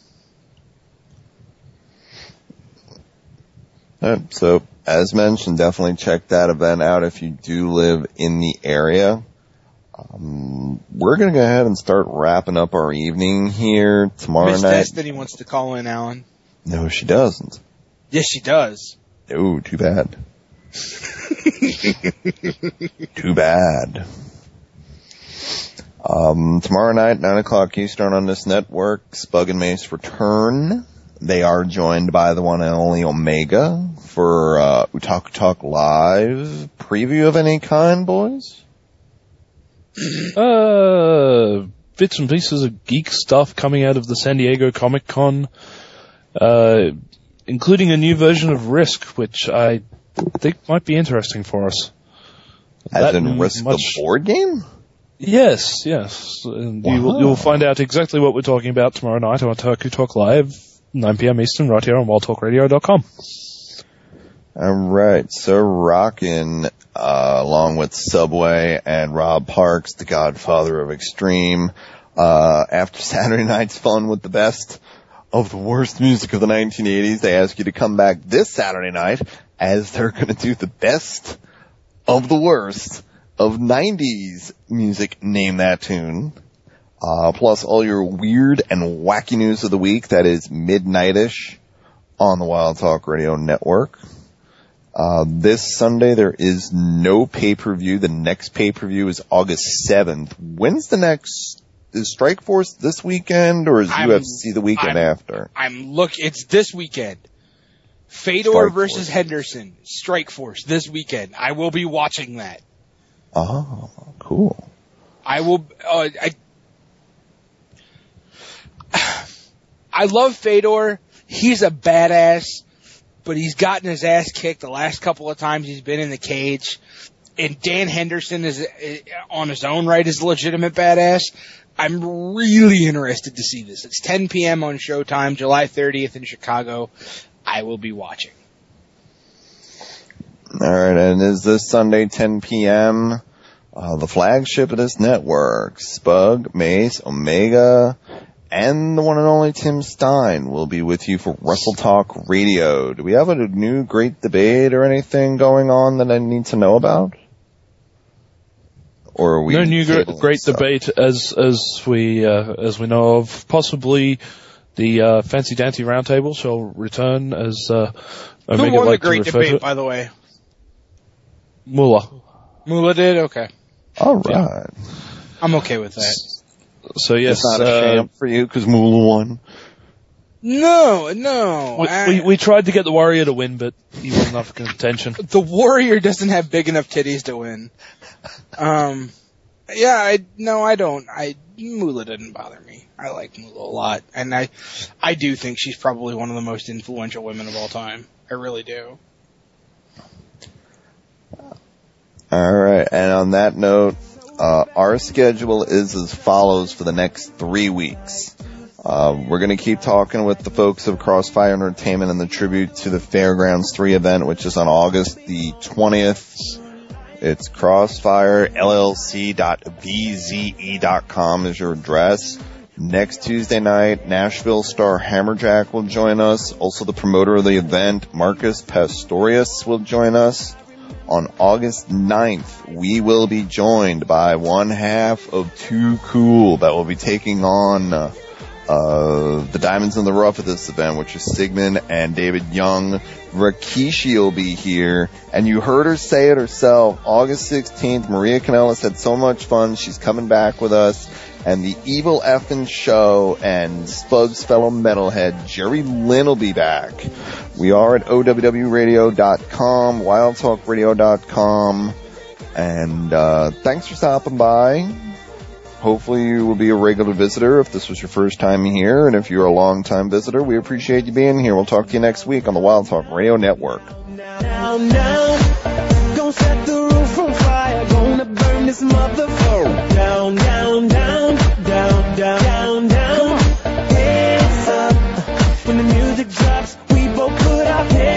So, as mentioned, definitely check that event out if you do live in the area. We're going to go ahead and start wrapping up our evening here tomorrow
Miss
night.
Destiny wants to call in, Alan.
No, she doesn't.
Yes, she does.
Oh, too bad. Too bad. Tomorrow night, 9 o'clock Eastern on this network, Spug and Mace return. They are joined by the one and only Omega for Otaku Talk Live preview of any kind, boys?
Bits and pieces of geek stuff coming out of the San Diego Comic-Con, including a new version of Risk, which I think might be interesting for us.
As in Risk the board game?
Yes. And you'll find out exactly what we're talking about tomorrow night on Otaku Talk Live, 9 p.m. Eastern, right here on WildTalkRadio.com.
Alright, so rockin', along with Subway and Rob Parks, the godfather of Extreme, after Saturday night's fun with the best of the worst music of the 1980s, they ask you to come back this Saturday night as they're gonna do the best of the worst of 90s music, name that tune. Plus all your weird and wacky news of the week, that is midnight-ish on the Wild Talk Radio Network. This Sunday there is no pay-per-view. The next pay-per-view is August 7th. When's the next? Is Strikeforce this weekend or is UFC the weekend after?
It's this weekend. Fedor versus Henderson, Strikeforce this weekend. I will be watching that.
Oh, cool.
I will, I love Fedor. He's a badass, but he's gotten his ass kicked the last couple of times he's been in the cage. And Dan Henderson is on his own right is a legitimate badass. I'm really interested to see this. It's 10 p.m. on Showtime, July 30th in Chicago. I will be watching.
All right, and is this Sunday 10 p.m. The flagship of this network, Spug, Mace, Omega, and the one and only Tim Stein will be with you for Wrestle Talk Radio. Do we have a new great debate or anything going on that I need to know about? Or are we
no new great debate as we know of. Possibly the Fancy Dancy Roundtable shall return as Omega
Who won the great
to
debate,
to it.
by the way?
Moolah.
Moolah did? Okay.
All right.
I'm okay with that.
So yes,
it's not a shame for you because Moolah won.
No.
We tried to get the Warrior to win, but he wasn't enough contention.
The Warrior doesn't have big enough titties to win. I don't. Moolah didn't bother me. I like Moolah a lot, and I do think she's probably one of the most influential women of all time. I really do.
All right, and on that note, our schedule is as follows for the next 3 weeks. We're going to keep talking with the folks of Crossfire Entertainment and the tribute to the Fairgrounds 3 event, which is on August the 20th. It's crossfirellc.bze.com is your address. Next Tuesday night, Nashville star Hammerjack will join us. Also, the promoter of the event, Marcus Pastorius, will join us. On August 9th, we will be joined by one half of Too Cool that will be taking on the Diamonds in the Rough at this event, which is Sigmund and David Young. Rikishi will be here, and you heard her say it herself. August 16th, Maria Kanellis had so much fun. She's coming back with us. And the Evil Effin' Show and Spug's fellow metalhead, Jerry Lynn, will be back. We are at OWWradio.com, WildTalkRadio.com, and thanks for stopping by. Hopefully you will be a regular visitor if this was your first time here, and if you're a long-time visitor, we appreciate you being here. We'll talk to you next week on the Wild Talk Radio Network.
Now, gonna set the roof on fire, gonna burn this motherfucker down, down, down, down, down, down, down. Heads up, when the music drops, we both put our heads